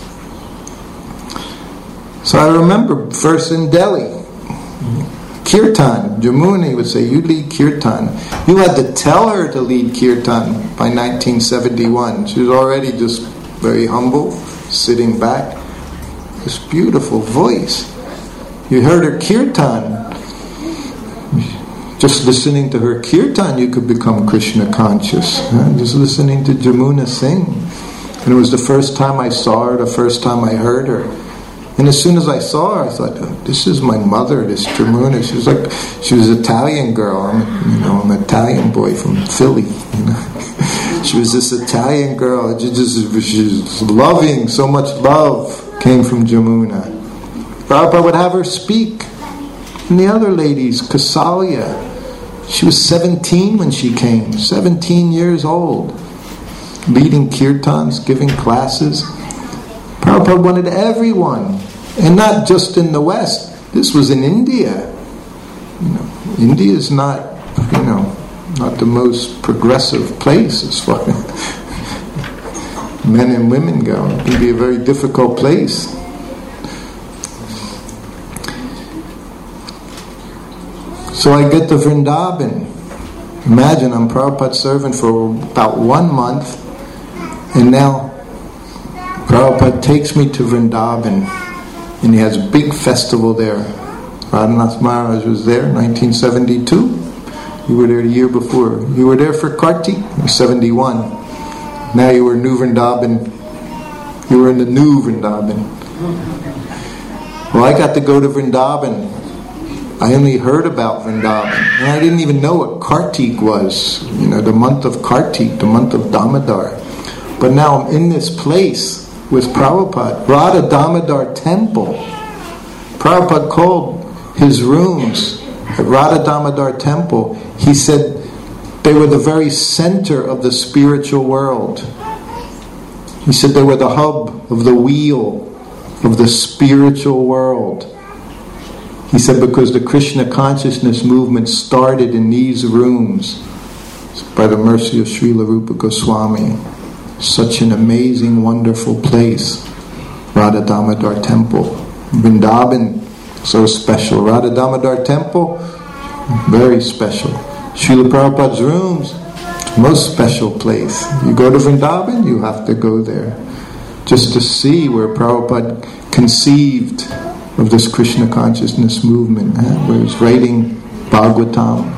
So I remember first in Delhi, Kirtan, Jamuna would say, you lead Kirtan. You had to tell her to lead Kirtan by nineteen seventy-one. She was already just very humble, sitting back. This beautiful voice. You heard her Kirtan. Just listening to her Kirtan, you could become Krishna conscious. Huh? Just listening to Jamuna sing. And it was the first time I saw her, the first time I heard her. And as soon as I saw her, I thought, oh, this is my mother, this Jamuna. She was like, she was an Italian girl. I'm, you know, I'm an Italian boy from Philly. You know? She was this Italian girl. She just, she was loving, so much love came from Jamuna. Prabhupada would have her speak. And the other ladies, Kasalya, she was seventeen when she came, seventeen years old, leading kirtans, giving classes. Prabhupada wanted everyone, and not just in the West. This was in India. You know, India is not, you know, not the most progressive place as far as men and women go. It can be a very difficult place. So I get to Vrindavan. Imagine, I'm Prabhupada's servant for about one month, and now Prabhupada takes me to Vrindavan, and he has a big festival there. Radhanath Maharaj was there in nineteen seventy-two. You were there the year before. You were there for Kartik, seventy-one. Now you were New Vrindavan. You were in the New Vrindavan. Well, I got to go to Vrindavan. I only heard about Vrindavan, and I didn't even know what Kartik was. You know, the month of Kartik, the month of Damodar. But now I'm in this place with Prabhupada, Radha Damodar temple. Prabhupada called his rooms at Radha Damodar temple. He said they were the very center of the spiritual world. He said they were the hub of the wheel of the spiritual world. He said because the Krishna consciousness movement started in these rooms by the mercy of Srila Rupa Goswami. Such an amazing, wonderful place. Radha Damodar temple. Vrindavan, so special. Radha Damodar temple, very special. Srila Prabhupada's rooms, most special place. You go to Vrindavan, you have to go there. Just to see where Prabhupada conceived of this Krishna consciousness movement, eh? Where he's writing Bhagavatam.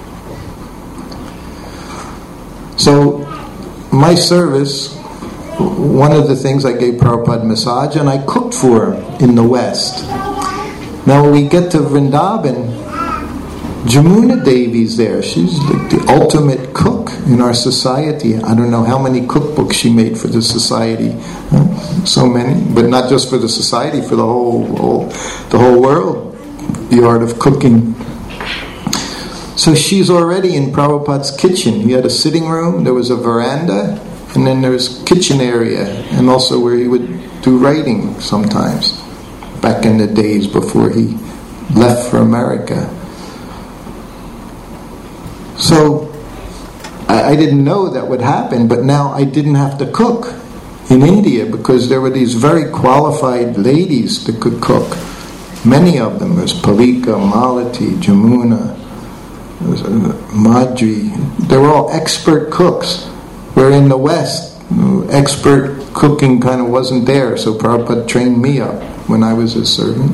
So, my service, one of the things I gave Prabhupada massage, and I cooked for him in the West. Now when we get to Vrindavan, Jamuna Devi's there. She's like the ultimate cook in our society. I don't know how many cookbooks she made for the society. Huh? So many, but not just for the society, for the whole, whole, the whole world. The art of cooking. So she's already in Prabhupada's kitchen. He had a sitting room, there was a veranda, and then there was kitchen area, and also where he would do writing sometimes, back in the days before he left for America. So I, I didn't know that would happen, but now I didn't have to cook in India because there were these very qualified ladies that could cook. Many of them. There's Palika, Malati, Jamuna, Madri. They were all expert cooks. Where in the West, expert cooking kind of wasn't there, so Prabhupada trained me up when I was a servant.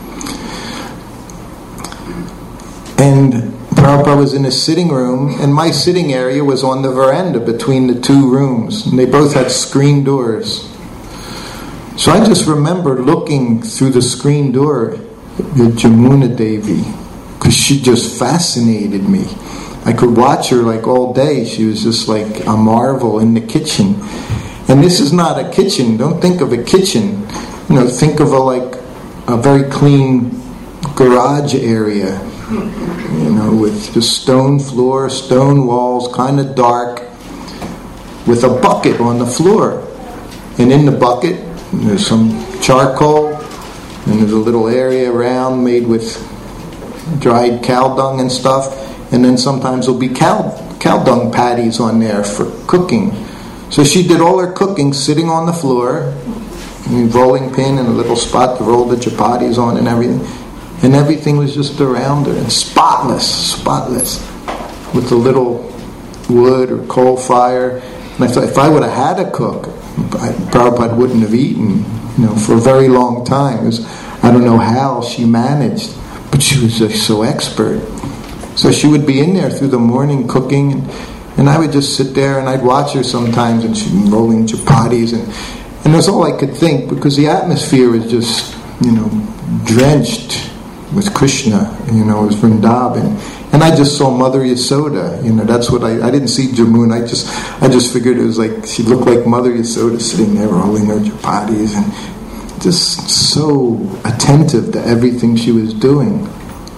And Prabhupada was in a sitting room, and my sitting area was on the veranda between the two rooms, and they both had screen doors. So I just remember looking through the screen door at Jamuna Devi, because she just fascinated me. I could watch her like all day. She was just like a marvel in the kitchen. And this is not a kitchen. Don't think of a kitchen. You know, think of a like a very clean garage area. You know, with the stone floor, stone walls, kind of dark, with a bucket on the floor. And in the bucket, there's some charcoal, and there's a little area around made with dried cow dung and stuff. And then sometimes there'll be cow, cow dung patties on there for cooking. So she did all her cooking sitting on the floor, a rolling pin and a little spot to roll the chapatis on and everything. And everything was just around her, and spotless, spotless, with a little wood or coal fire. And I thought, if I would have had a cook, I, Prabhupada wouldn't have eaten, you know, for a very long time. It was, I don't know how she managed, but she was just so expert. So she would be in there through the morning cooking, and, and I would just sit there and I'd watch her sometimes, and she'd be rolling chapatis, and and that's all I could think, because the atmosphere was just, you know, drenched with Krishna. You know, it was Vrindavan, and I just saw Mother Yasoda. You know, that's what I I didn't see Jamuna. I just I just figured it was like she looked like Mother Yasoda sitting there rolling her chapatis, and just so attentive to everything she was doing.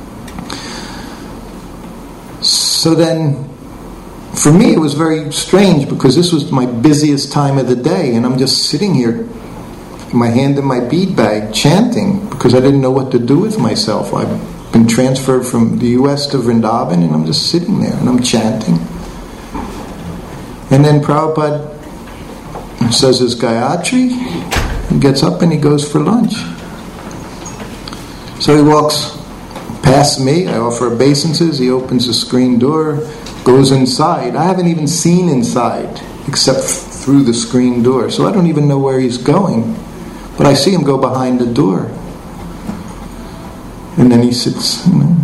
So then, for me it was very strange, because this was my busiest time of the day, and I'm just sitting here, my hand in my bead bag, chanting, because I didn't know what to do with myself. I've been transferred from the U S to Vrindavan, and I'm just sitting there, and I'm chanting. And then Prabhupada says his Gayatri, he gets up and he goes for lunch. So he walks past me, I offer obeisances, he opens the screen door, goes inside. I haven't even seen inside, except through the screen door, so I don't even know where he's going. But I see him go behind the door. And then he sits, you know.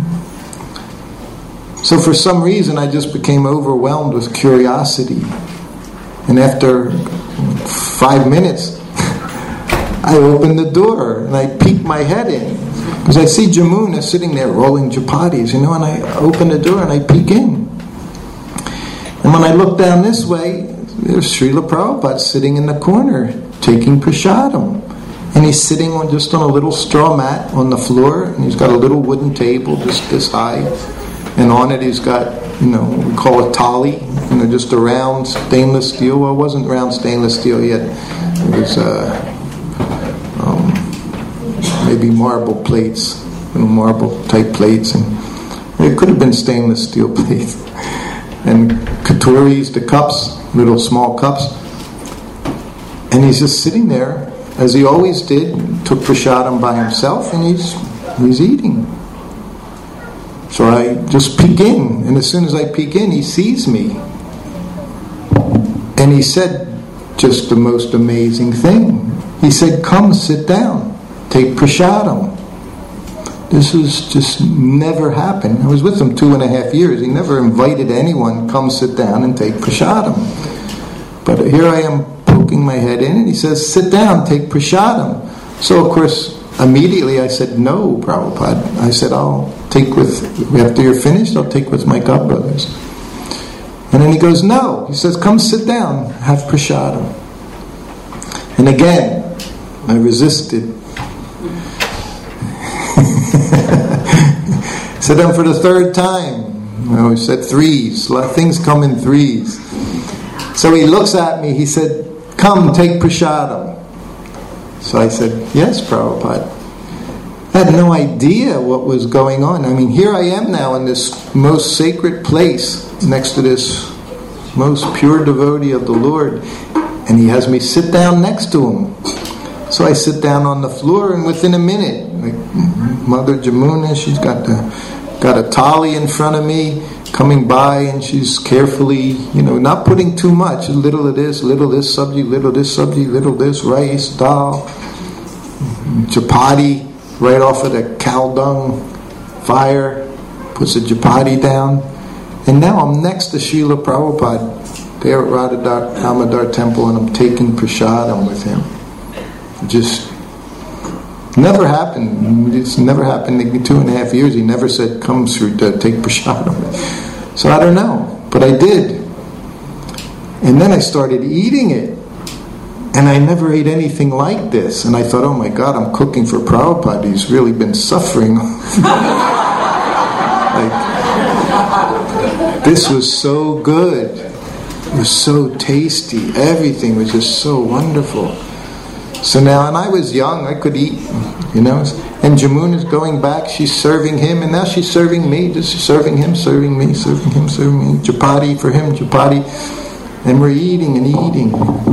So for some reason I just became overwhelmed with curiosity. And after five minutes, I opened the door and I peeked my head in. Because I see Jamuna sitting there rolling chapatis, you know, and I open the door and I peek in. And when I look down this way, there's Srila Prabhupada sitting in the corner, taking prasadam. And he's sitting on just on a little straw mat on the floor, and he's got a little wooden table just this high. And on it he's got, you know, what we call a thali, you know, just a round stainless steel. Well, it wasn't round stainless steel yet. It was, uh, um, maybe marble plates, little marble type plates, and it could have been stainless steel plates. And katuris, the cups, little small cups. And he's just sitting there, as he always did, took prasadam by himself, and he's he's eating. So I just peek in, and as soon as I peek in, he sees me. And he said just the most amazing thing. He said, come sit down, take prasadam. This has just never happened. I was with him two and a half years. He never invited anyone, come sit down and take prasadam. But here I am poking my head in, and he says, sit down, take prasadam. So of course, immediately I said, no, Prabhupada. I said, I'll take with, after you're finished, I'll take with my godbrothers. And then he goes, no. He says, come sit down, have prasadam. And again, I resisted. Said them for the third time. I always said threes. A lot of things come in threes. So he looks at me. He said, come, take prasadam. So I said, yes, Prabhupada. I had no idea what was going on. I mean, here I am now in this most sacred place next to this most pure devotee of the Lord. And he has me sit down next to him. So I sit down on the floor, and within a minute, like Mother Jamuna, she's got the got a thali in front of me, coming by, and she's carefully, you know, not putting too much. A little of this, little this subject, little this subject, little this rice, dal, chapati, right off of the cow dung fire, puts a chapati down, and now I'm next to Srila Prabhupada there at Radha Damodar Temple, and I'm taking prasadam with him. Just never happened. It's never happened in two and a half years. He never said, come through to take prasadam. So I don't know, but I did. And then I started eating it. And I never ate anything like this. And I thought, oh my God, I'm cooking for Prabhupada. He's really been suffering. Like, this was so good. It was so tasty. Everything was just so wonderful. So now, and I was young, I could eat, you know. And Jamuna's going back, she's serving him, and now she's serving me, just serving him, serving me, serving him, serving me. Chapati for him, chapati. And we're eating and eating.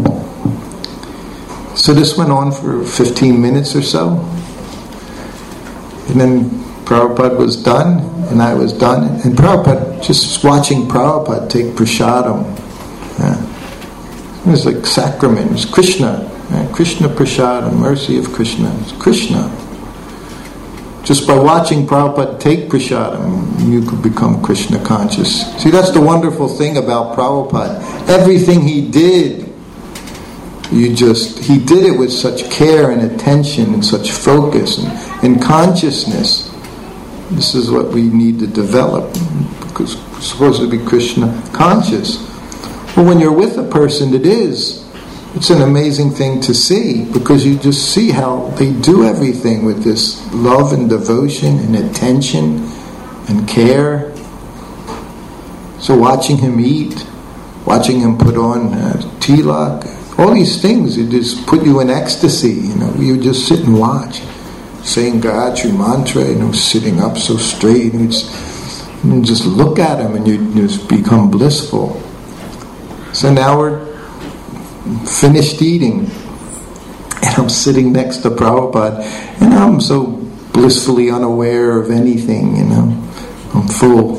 So this went on for fifteen minutes or so. And then Prabhupada was done, and I was done. And Prabhupada, just watching Prabhupada take prasadam. Yeah. It was like sacrament, it was Krishna. Yeah. Krishna prasadam, mercy of Krishna. It's Krishna. Just by watching Prabhupada take prasadam, you could become Krishna conscious. See, that's the wonderful thing about Prabhupada. Everything he did, You just, he did it with such care and attention and such focus and, and consciousness. This is what we need to develop, because we're supposed to be Krishna conscious. But when you're with a person that is, it's an amazing thing to see, because you just see how they do everything with this love and devotion and attention and care. So watching him eat, watching him put on uh, tilak, all these things, it just put you in ecstasy, you know. You just sit and watch, saying Gayatri mantra, you know, sitting up so straight, and, it's, and just look at him, and you just become blissful. So now we're finished eating, and I'm sitting next to Prabhupada, and I'm so blissfully unaware of anything, you know. I'm full.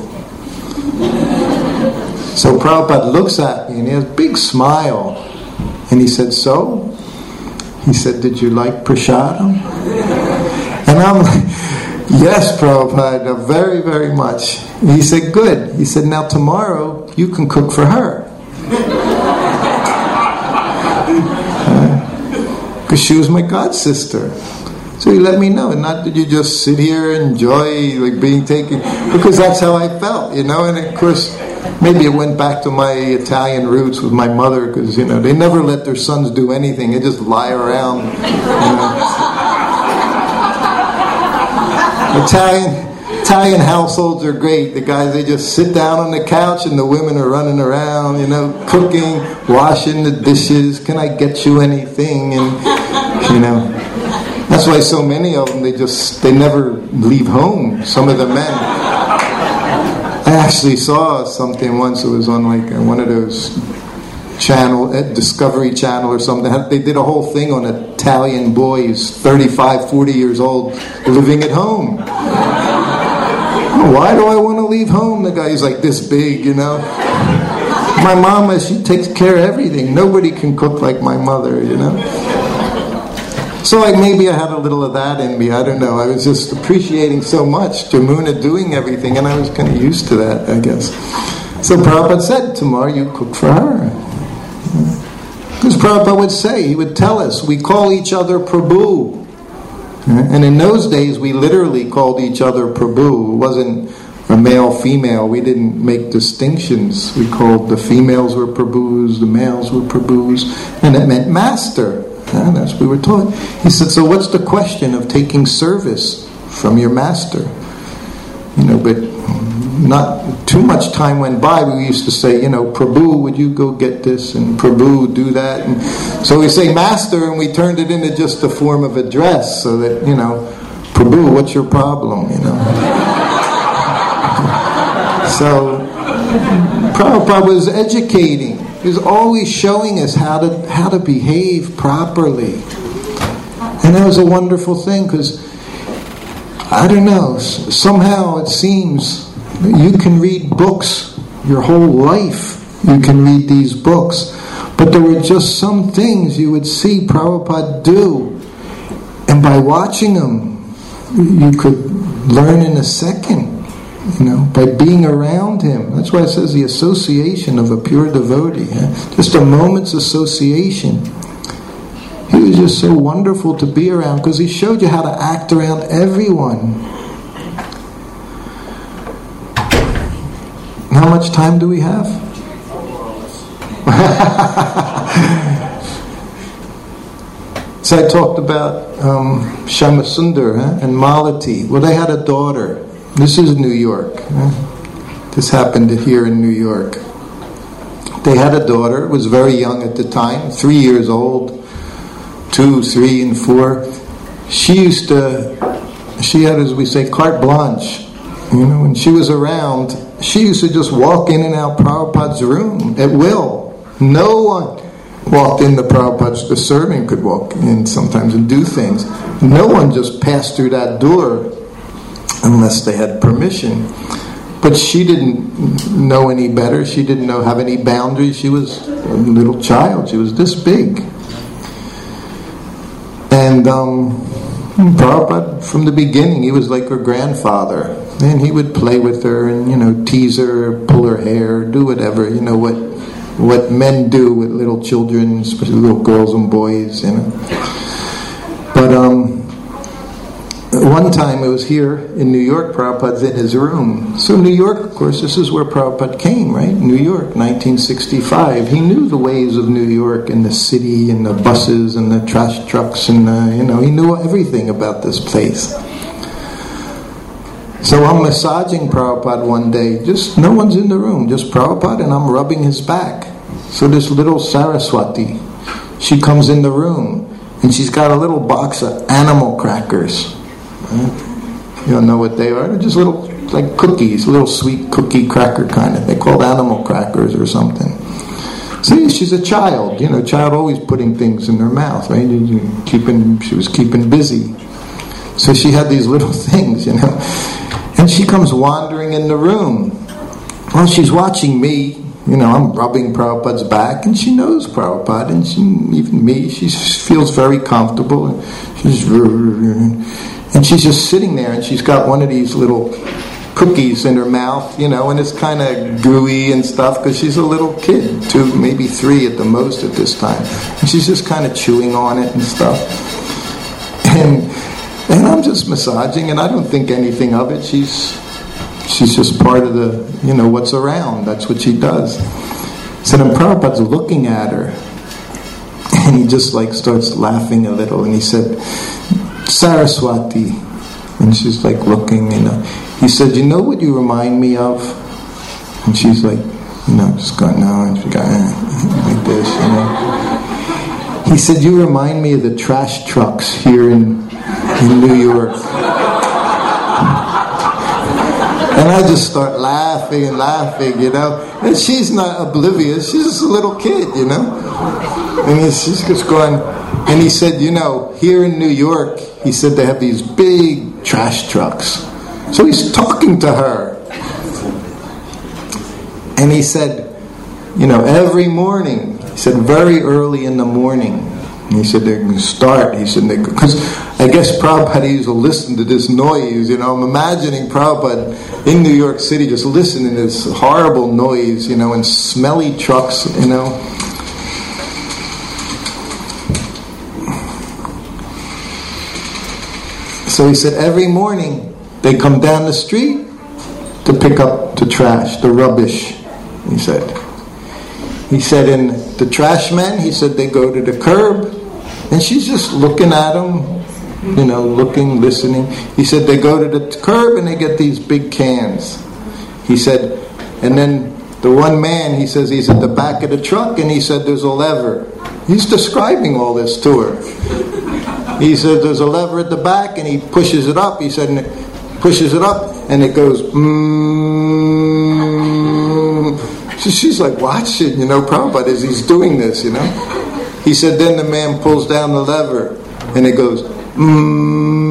So Prabhupada looks at me, and he has a big smile. And he said, so? He said, did you like prasadam? And I'm like, yes, Prabhupada, very, very much. And he said, good. He said, now tomorrow you can cook for her. Because uh, she was my god sister. So he let me know, and not that you just sit here and enjoy like being taken, because that's how I felt, you know. And of course, maybe it went back to my Italian roots with my mother, because, you know, they never let their sons do anything. They just lie around. You know. Italian Italian households are great. The guys, they just sit down on the couch, and the women are running around, you know, cooking, washing the dishes. Can I get you anything? And, you know, that's why so many of them, they just, they never leave home, some of the men. I actually saw something once. It was on like one of those channel, Discovery Channel or something. They did a whole thing on Italian boys, thirty-five, forty years old, living at home. Why do I want to leave home? The guy's like this big, you know. My mama, she takes care of everything. Nobody can cook like my mother, you know. So like maybe I had a little of that in me. I don't know. I was just appreciating so much Jamuna doing everything, and I was kind of used to that, I guess. So Prabhupada said, tomorrow you cook for her. Because Prabhupada would say, he would tell us, we call each other Prabhu. And in those days, we literally called each other Prabhu. It wasn't a male, female. We didn't make distinctions. We called the females were Prabhus, the males were Prabhus, and it meant master. Yeah, that's what we were taught. He said, so what's the question of taking service from your master? You know, but not too much time went by. We used to say, you know, Prabhu, would you go get this? And Prabhu, do that. And so we say master, and we turned it into just a form of address, so that, you know, Prabhu, what's your problem? You know. So Prabhupada was educating. He was always showing us how to how to behave properly. And that was a wonderful thing, because, I don't know, somehow it seems that you can read books your whole life. You can read these books. But there were just some things you would see Prabhupada do. And by watching them, you could learn in a second. You know, by being around him. That's why it says the association of a pure devotee. Eh? Just a moment's association. He was just so wonderful to be around, because he showed you how to act around everyone. How much time do we have? So I talked about um, Shyamasundar eh? and Malati. Well, they had a daughter. This is New York. This happened here in New York. They had a daughter, was very young at the time, three years old, two, three, and four. She used to, she had, as we say, carte blanche. You know, when she was around, she used to just walk in and out Prabhupada's room at will. No one walked in the Prabhupada's, the servant could walk in sometimes and do things. No one just passed through that door unless they had permission. But she didn't know any better. She didn't know have any boundaries. She was a little child. She was this big. And um, Prabhupada, from the beginning, he was like her grandfather. And he would play with her and, you know, tease her, pull her hair, do whatever, you know, what what men do with little children, especially little girls and boys, you know. But, um... one time it was here in New York, Prabhupada's in his room. So New York, of course, this is where Prabhupada came, right? New York, nineteen sixty-five. He knew the ways of New York and the city and the buses and the trash trucks and, uh, you know, he knew everything about this place. So I'm massaging Prabhupada one day. Just, no one's in the room, just Prabhupada, and I'm rubbing his back. So this little Saraswati, she comes in the room, and she's got a little box of animal crackers. You don't know what they are. They're just little, like cookies, little sweet cookie cracker kind of. They're called animal crackers or something. See, she's a child. You know, child always putting things in her mouth, right? Keeping, she was keeping busy. So she had these little things, you know. And she comes wandering in the room. Well, she's watching me. You know, I'm rubbing Prabhupada's back, and she knows Prabhupada, and she, even me, she feels very comfortable. She's... And she's just sitting there, and she's got one of these little cookies in her mouth, you know, and it's kind of gooey and stuff, because she's a little kid, two, maybe three at the most at this time. And she's just kind of chewing on it and stuff. And and I'm just massaging, and I don't think anything of it. She's she's just part of the, you know, what's around. That's what she does. So then Prabhupada's looking at her, and he just like starts laughing a little, and he said, Saraswati. And she's like looking, you know. He said, you know what you remind me of? And she's like, you know, just going, no, and she got like this, you know. He said, you remind me of the trash trucks here in, in New York. And I just start laughing and laughing, you know. And she's not oblivious. She's just a little kid, you know. And he's, she's just going... And he said, you know, here in New York, he said they have these big trash trucks. So he's talking to her. And he said, you know, every morning, he said very early in the morning, he said they're going to start, he said, because I guess Prabhupada used to listen to this noise, you know, I'm imagining Prabhupada in New York City just listening to this horrible noise, you know, and smelly trucks, you know. So he said every morning they come down the street to pick up the trash, the rubbish, he said. He said, and the trash men, he said, they go to the curb, and she's just looking at them, you know, looking, listening. He said, they go to the curb and they get these big cans. He said, and then the one man, he says, he's at the back of the truck, and he said, there's a lever. He's describing all this to her. He said, there's a lever at the back, and he pushes it up. He said, and it pushes it up, and it goes, mmm. So she's like watching, you know, Prabhupada as he's doing this, you know. He said, then the man pulls down the lever, and it goes, mmm.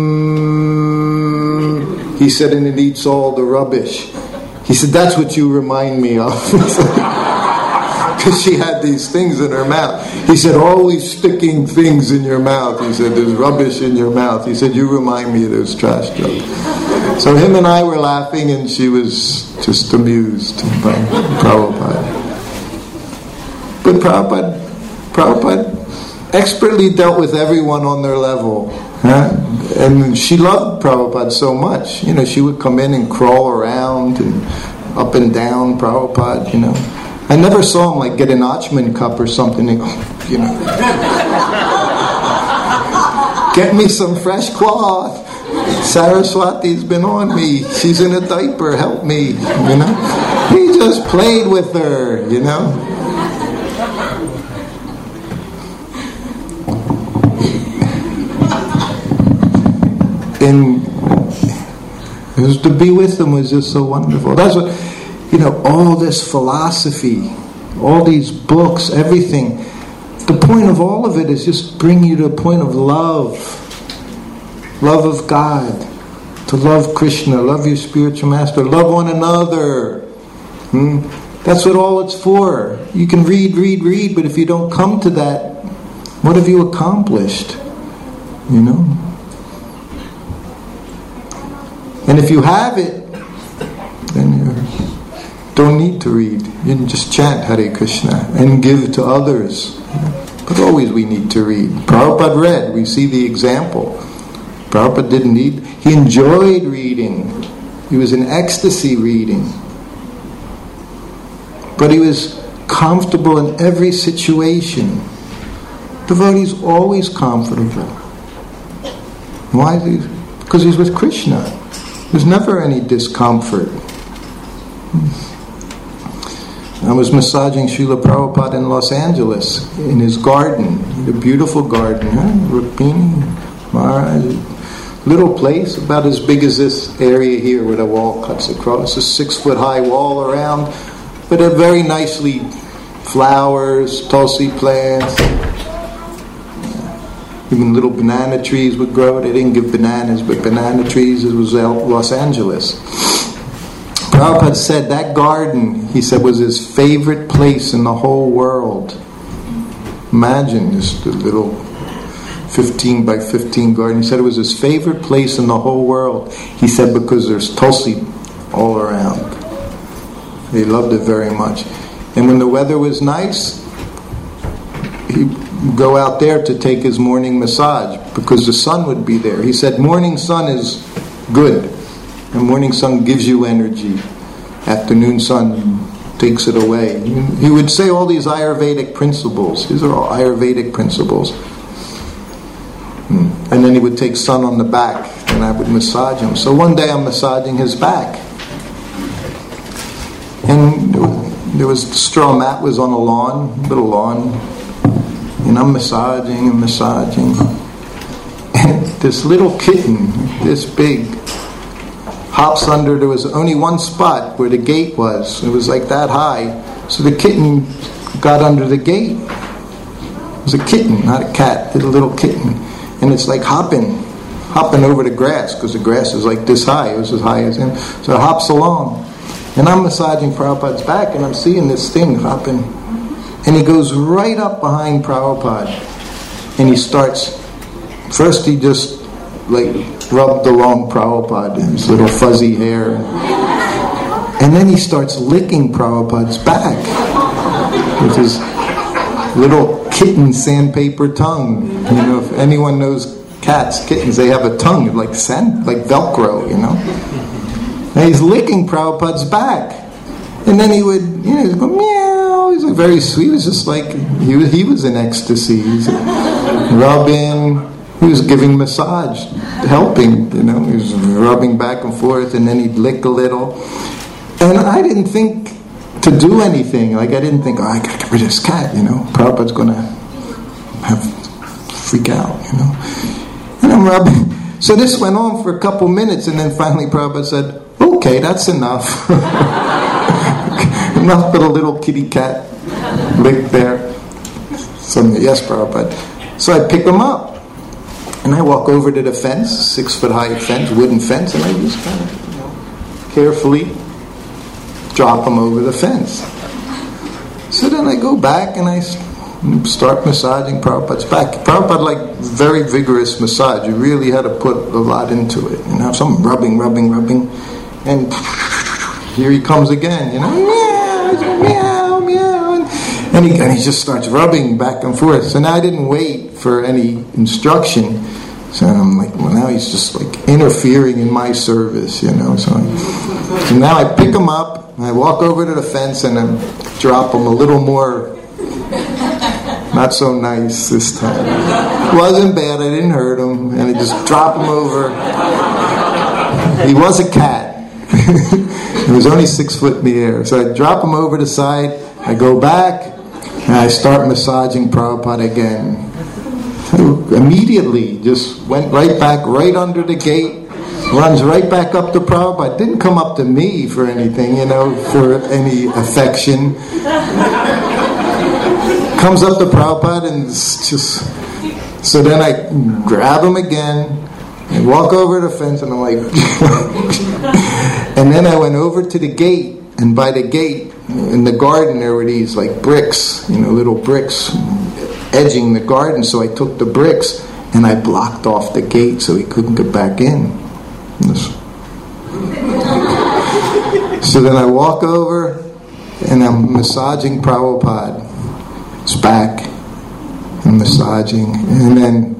He said, and it eats all the rubbish. He said, that's what you remind me of. Because she had these things in her mouth. He said, always sticking things in your mouth. He said, there's rubbish in your mouth. He said, you remind me of those trash trucks. So him and I were laughing, and she was just amused by Prabhupada. But Prabhupada, Prabhupada expertly dealt with everyone on their level. Huh? And she loved Prabhupada so much. You know, she would come in and crawl around and up and down Prabhupada, you know. I never saw him like get an Achman cup or something and, you know, get me some fresh cloth. Saraswati's been on me. She's in a diaper. Help me, you know. He just played with her, you know. And just to be with them was just so wonderful. That's what, you know, all this philosophy, all these books, everything. The point of all of it is just bring you to a point of love. Love of God. To love Krishna, love your spiritual master, love one another. Hmm? That's what all it's for. You can read, read, read, but if you don't come to that, what have you accomplished? You know? And if you have it, then you don't need to read. You can just chant Hare Krishna and give to others. But always we need to read. Prabhupada read. We see the example. Prabhupada didn't need. He enjoyed reading. He was in ecstasy reading. But he was comfortable in every situation. Devotee's always comfortable. Why is he? Because he's with Krishna. There's never any discomfort. I was massaging Srila Prabhupada in Los Angeles, in his garden, a beautiful garden, huh? Rukmini Maharaj, little place, about as big as this area here where the wall cuts across, a six foot high wall around, but a very nicely flowers, tulsi plants, even little banana trees would grow. They didn't give bananas, but banana trees. It was Los Angeles. Prabhupada said that garden, he said, was his favorite place in the whole world. Imagine this little fifteen by fifteen garden. He said it was his favorite place in the whole world. He said because there's tulsi all around. He loved it very much. And when the weather was nice, he'd go out there to take his morning massage because the sun would be there. He said morning sun is good. And morning sun gives you energy. Afternoon sun takes it away. He would say all these Ayurvedic principles. These are all Ayurvedic principles. And then he would take sun on the back and I would massage him. So one day I'm massaging his back. And there was the straw mat was on a lawn, little lawn. And I'm massaging and massaging. And this little kitten, this big, hops under. There was only one spot where the gate was. It was like that high. So the kitten got under the gate. It was a kitten, not a cat. It was a little kitten. And it's like hopping hopping over the grass, because the grass is like this high. It was as high as him. So it hops along. And I'm massaging Prabhupada's back, and I'm seeing this thing hopping. And he goes right up behind Prabhupada. And he starts, first he just like rubbed along Prabhupada, his little fuzzy hair. And then he starts licking Prabhupada's back with his little kitten sandpaper tongue. You know, if anyone knows cats, kittens, they have a tongue like sand, like Velcro, you know. And he's licking Prabhupada's back. And then he would, you know, he'd go meow. He's like very sweet. He was just like, he was, he was in ecstasy. He's rubbing, he was giving massage, helping, you know. He was rubbing back and forth, and then he'd lick a little. And I didn't think to do anything. Like, I didn't think, oh, I gotta get rid of this cat, you know. Prabhupada's gonna have freak out, you know. And I'm rubbing. So this went on for a couple minutes, and then finally Prabhupada said, okay, that's enough. Enough with a little kitty cat lick there. So, yes, Prabhupada. So I pick him up, and I walk over to the fence, six foot high fence, wooden fence, and I just kind of, you know, carefully drop him over the fence. So then I go back and I start massaging Prabhupada's back. Prabhupada liked very vigorous massage. You really had to put a lot into it. You know, some rubbing, rubbing, rubbing, and here he comes again. You know, meow, meow, meow, and he and he just starts rubbing back and forth. So now I didn't wait for any instruction. So I'm like, well, now he's just like interfering in my service, you know. So, I, so now I pick him up. I walk over to the fence and I drop him a little more, not so nice this time. It wasn't bad, I didn't hurt him, and I just drop him over. He was a cat. He was only six foot in the air. So I drop him over the side, I go back, and I start massaging Prabhupada again. So immediately, just went right back, right under the gate, runs right back up to Prabhupada. Didn't come up to me for anything, you know, for any affection. Comes up to Prabhupada and just... So then I grab him again and walk over the fence, and I'm like... And then I went over to the gate, and by the gate, in the garden, there were these like bricks, you know, little bricks edging the garden. So I took the bricks and I blocked off the gate so he couldn't get back in. So then I walk over and I'm massaging Prabhupada. It's back. I'm massaging, and then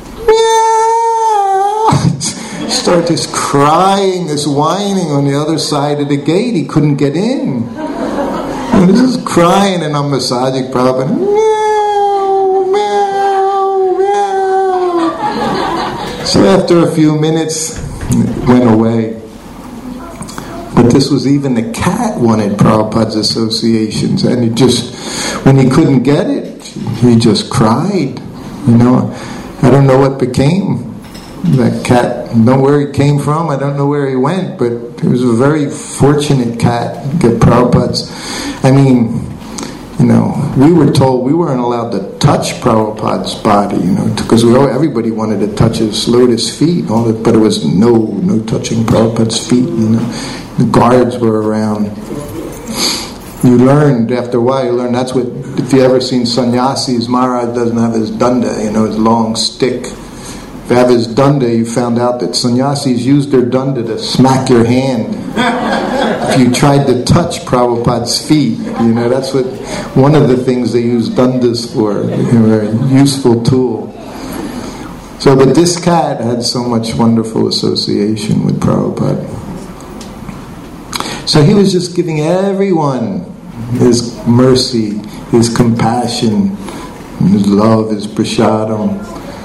meow, start this crying, this whining on the other side of the gate. He couldn't get in. And this is crying, and I'm massaging Prabhupada. Meow, meow, meow. So after a few minutes, it went away. But this was even the cat wanted Prabhupada's associations, and he just, when he couldn't get it, he just cried. You know, I don't know what became that cat. I don't know where he came from. I don't know where he went, but he was a very fortunate cat. Get Prabhupada's. I mean, you know, we were told we weren't allowed to touch Prabhupada's body, you know, because we all, everybody wanted to touch his lotus feet, all that, but it was no, no touching Prabhupada's feet, you know. The guards were around. You learned, after a while, you learned that's what, if you ever seen sannyasis, Maharaj doesn't have his danda, you know, his long stick. If you have his danda, you found out that sannyasis used their danda to smack your hand. If you tried to touch Prabhupada's feet, you know, that's what, one of the things they use dandas for, you know, a useful tool. So, but this cat had so much wonderful association with Prabhupada. So he was just giving everyone his mercy, his compassion, his love, his prasadam.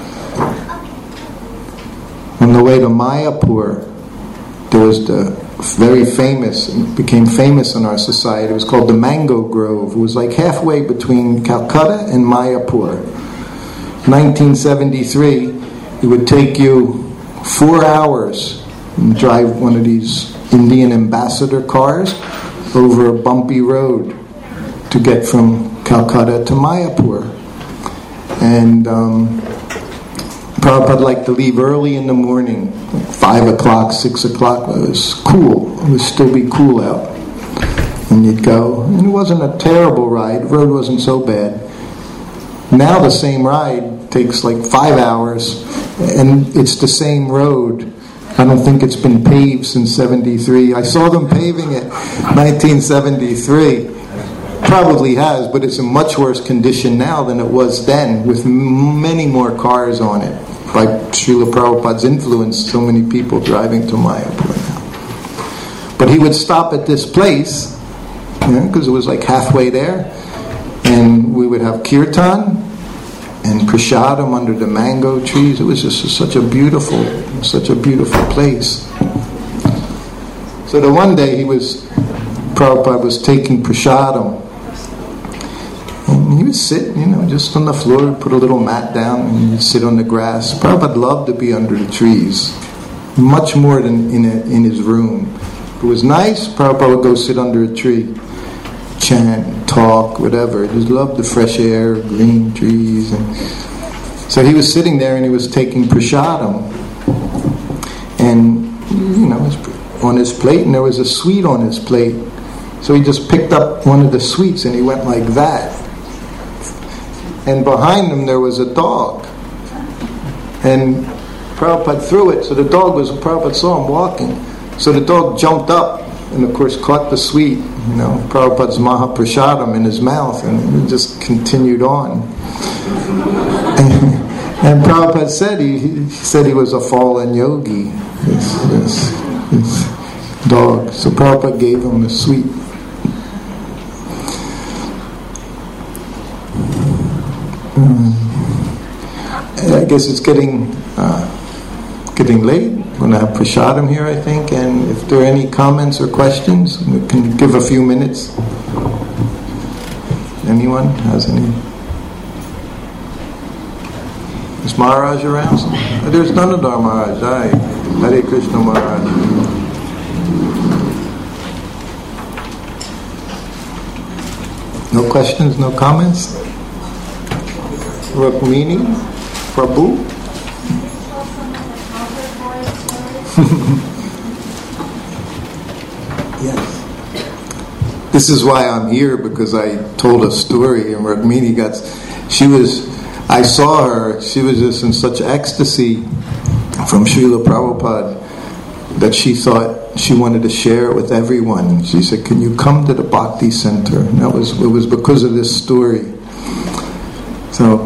On the way to Mayapur, there was the very famous, it became famous in our society, it was called the Mango Grove. It was like halfway between Calcutta and Mayapur. nineteen seventy-three, it would take you four hours and drive one of these Indian ambassador cars over a bumpy road to get from Calcutta to Mayapur. And um, Prabhupada liked to leave early in the morning, like five o'clock, six o'clock. It was cool. It would still be cool out. And you'd go. And it wasn't a terrible ride. The road wasn't so bad. Now the same ride takes like five hours, and it's the same road. I don't think it's been paved since seventy-three. I saw them paving it nineteen seventy-three. Probably has, but it's in much worse condition now than it was then, with many more cars on it. By Srila Prabhupada's influence, so many people driving to Mayapur now. But he would stop at this place, because you know, it was like halfway there, and we would have kirtan and prasadam under the mango trees. It was just such a beautiful, such a beautiful place. So the one day he was, Prabhupada was taking prasadam, and he would sit, you know, just on the floor, put a little mat down, and he'd sit on the grass. Prabhupada loved to be under the trees, much more than in a, in his room. If it was nice, Prabhupada would go sit under a tree, chant, talk, whatever. He just loved the fresh air, green trees. And so he was sitting there and he was taking prasadam, and you know, on his plate, and there was a sweet on his plate. So he just picked up one of the sweets and he went like that. And behind him there was a dog. And Prabhupada threw it, so the dog was, Prabhupada saw him walking. So the dog jumped up and of course caught the sweet, you know, Prabhupada's Mahaprasadam in his mouth, and it just continued on. And, and Prabhupada said he, he said he was a fallen yogi, this, this, this dog. So Prabhupada gave him a sweet. I guess it's getting uh, getting late. We're going to have prasadam here, I think, and if there are any comments or questions, we can give a few minutes. Anyone has any? Is Maharaj around? Oh, there's Danadhar Maharaj. Hi. Hare Krishna Maharaj. No questions, no comments? Rukmini, Prabhu. Yes. This is why I'm here, because I told a story and Rukmini got, she was, I saw her, she was just in such ecstasy from Srila Prabhupada that she thought she wanted to share it with everyone. She said, can you come to the Bhakti Center? And that was, it was because of this story. So,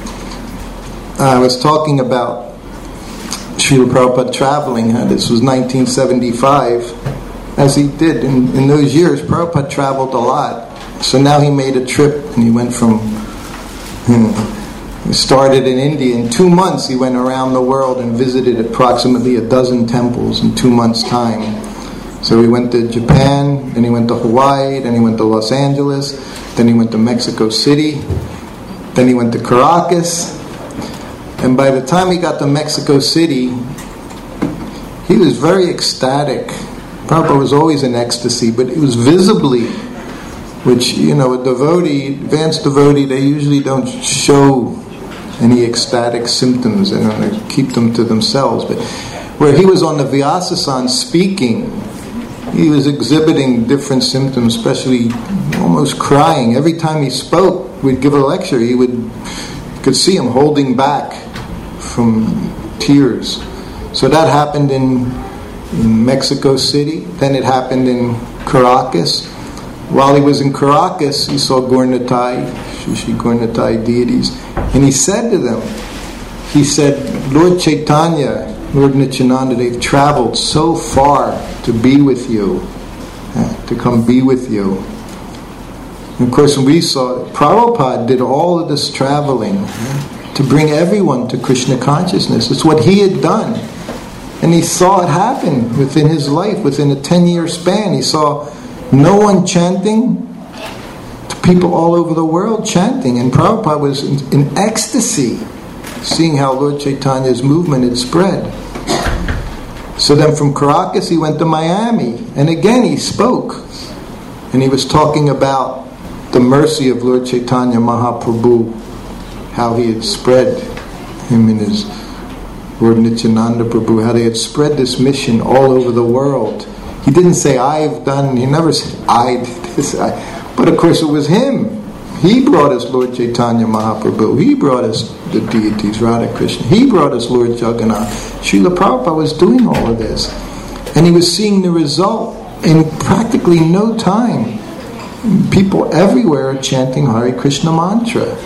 I was talking about Srila Prabhupada traveling. This was nineteen seventy-five. As he did in, in those years, Prabhupada traveled a lot. So now he made a trip and he went from, you know, he started in India. In two months he went around the world and visited approximately a dozen temples in two months' time. So he went to Japan, then he went to Hawaii, then he went to Los Angeles, then he went to Mexico City, then he went to Caracas. And by the time he got to Mexico City, he was very ecstatic. Prabhupada was always in ecstasy, but it was visibly, which, you know, a devotee, advanced devotee, they usually don't show any ecstatic symptoms, and they keep them to themselves. But where he was on the Vyasasana speaking, he was exhibiting different symptoms, especially almost crying. Every time he spoke, we'd give a lecture, he would, you could see him holding back from tears. So that happened in, in Mexico City. Then it happened in Caracas. While he was in Caracas, he saw Gaur-Nitai, Shri Gaur-Nitai deities, and he said to them, he said, Lord Chaitanya, Lord Nityananda, they've traveled so far to be with you, to come be with you. And of course, we saw Prabhupada did all of this traveling to bring everyone to Krishna consciousness. It's what he had done. And he saw it happen within his life, within a ten-year span. He saw no one chanting, to people all over the world chanting. And Prabhupada was in, in ecstasy, seeing how Lord Chaitanya's movement had spread. So then from Caracas he went to Miami. And again he spoke. And he was talking about the mercy of Lord Chaitanya Mahaprabhu, how he had spread him in his Lord Nityananda Prabhu, how they had spread this mission all over the world. He didn't say, I've done, he never said, I did this, I. But of course it was him. He brought us Lord Chaitanya Mahaprabhu. He brought us the deities, Radha Krishna. He brought us Lord Jagannath. Srila Prabhupada was doing all of this. And he was seeing the result in practically no time. People everywhere are chanting Hare Krishna mantra.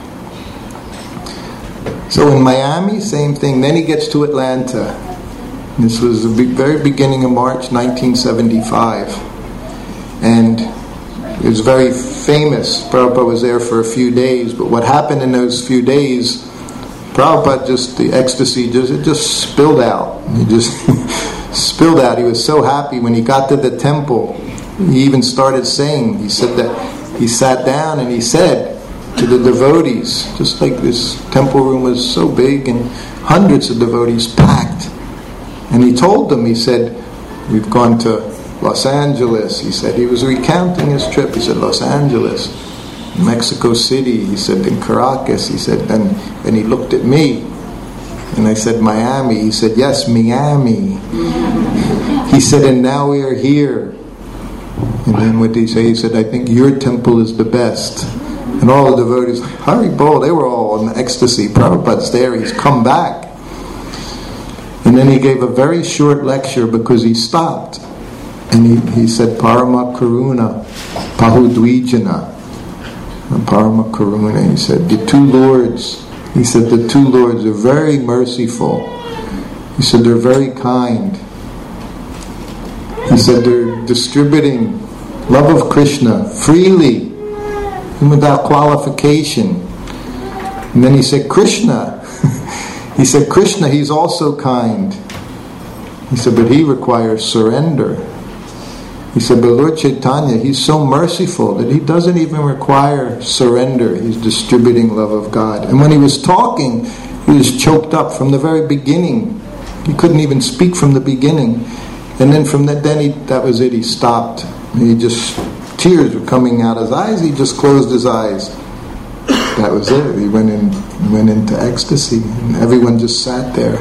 So in Miami, same thing. Then he gets to Atlanta. This was the very beginning of March nineteen seventy-five. And it was very famous. Prabhupada was there for a few days. But what happened in those few days, Prabhupada just, the ecstasy, just it just spilled out. He just spilled out. He was so happy when he got to the temple. He even started saying, he said that he sat down and he said to the devotees, just like this temple room was so big and hundreds of devotees packed. And he told them, he said, we've gone to Los Angeles. He said, he was recounting his trip. He said, Los Angeles, Mexico City. He said, in Caracas. He said, and, and he looked at me. And I said, Miami. He said, yes, Miami. He said, and now we are here. And then what did he say? He said, I think your temple is the best. And all the devotees, Haribol, they were all in ecstasy. Prabhupada's there, he's come back. And then he gave a very short lecture because he stopped. And he, he said, Parama Karuna, Pahudwijana. Parama Karuna, he said, the two lords, he said, the two lords are very merciful. He said, they're very kind. He said, they're distributing love of Krishna freely, without qualification. And then he said, Krishna. He said, Krishna, he's also kind. He said, but he requires surrender. He said, but Lord Chaitanya, he's so merciful that he doesn't even require surrender. He's distributing love of God. And when he was talking, he was choked up from the very beginning. He couldn't even speak from the beginning. And then from that, then he, that was it. He stopped. He just, tears were coming out his eyes. He just closed his eyes. That was it. He went in, went into ecstasy, and everyone just sat there.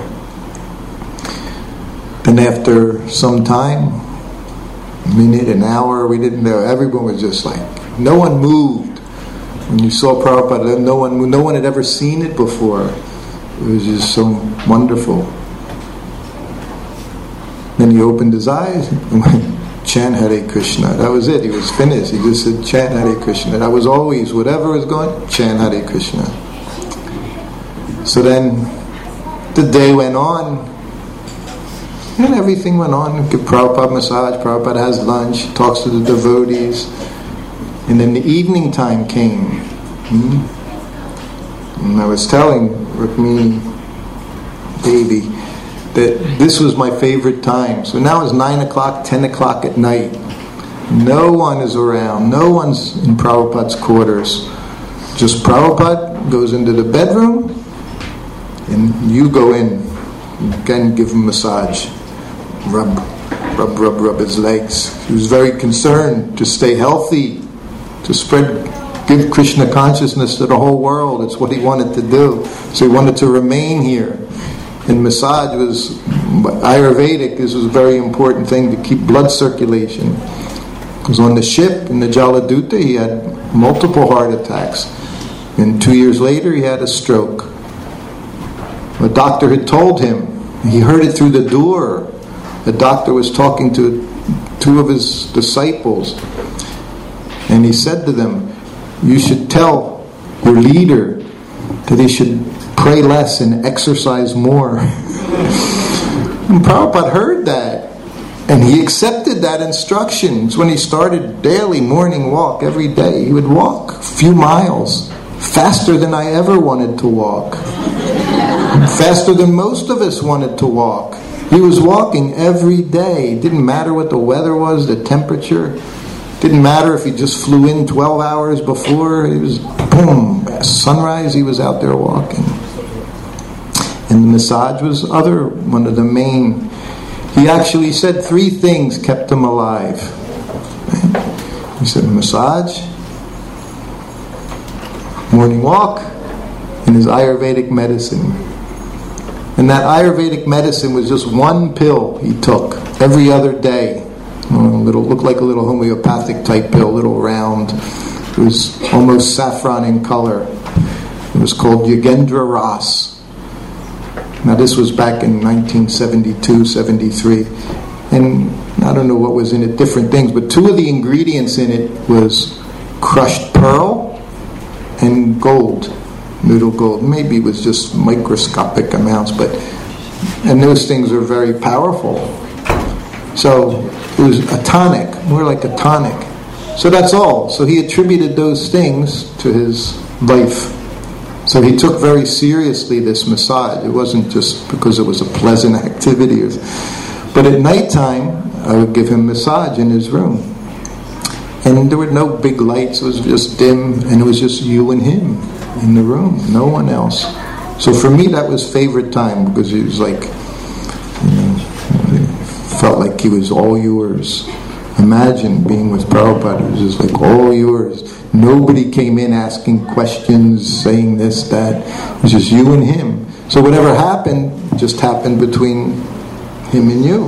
Then after some time, a minute, an hour, we didn't know. Everyone was just like, no one moved. When you saw Prabhupada, no one, no one had ever seen it before. It was just so wonderful. Then he opened his eyes and went, chant Hare Krishna. That was it. He was finished. He just said, chant Hare Krishna. That was always, whatever was going, chant Hare Krishna. So then the day went on, and everything went on. Give Prabhupada massage, Prabhupada has lunch, talks to the devotees. And then the evening time came. Hmm? And I was telling Rukmini, baby, that this was my favorite time. So now it's nine o'clock, ten o'clock at night. No one is around. No one's in Prabhupada's quarters. Just Prabhupada goes into the bedroom and you go in. Again, give him a massage. Rub, rub, rub, rub his legs. He was very concerned to stay healthy, to spread, give Krishna consciousness to the whole world. It's what he wanted to do. So he wanted to remain here. And massage was, Ayurvedic, this was a very important thing to keep blood circulation. Because on the ship, in the Jaladuta, he had multiple heart attacks. And two years later, he had a stroke. A doctor had told him, he heard it through the door. The doctor was talking to two of his disciples. And he said to them, you should tell your leader that he should pray less and exercise more. And Prabhupada heard that. And he accepted that instruction. It's when he started daily morning walk every day. He would walk a few miles, faster than I ever wanted to walk. Faster than most of us wanted to walk. He was walking every day. It didn't matter what the weather was, the temperature. It didn't matter if he just flew in twelve hours before. It was, boom, sunrise, he was out there walking. And the massage was other, one of the main. He actually said three things kept him alive. He said massage, morning walk, and his Ayurvedic medicine. And that Ayurvedic medicine was just one pill he took every other day. You know, a little, looked like a little homeopathic type pill, little round. It was almost saffron in color. It was called Yogendra Ras. Now this was back in nineteen seventy-two, seventy-three. And I don't know what was in it, different things, but two of the ingredients in it was crushed pearl and gold, noodle gold. Maybe it was just microscopic amounts, but and those things are very powerful. So it was a tonic, more like a tonic. So that's all. So he attributed those things to his life. So he took very seriously this massage. It wasn't just because it was a pleasant activity. But at nighttime, I would give him massage in his room. And there were no big lights. It was just dim, and it was just you and him in the room, no one else. So for me, that was favorite time, because he was like, you know, felt like he was all yours. Imagine being with Prabhupada. It was just like all yours. Nobody came in asking questions, saying this, that. It was just you and him. So whatever happened, just happened between him and you.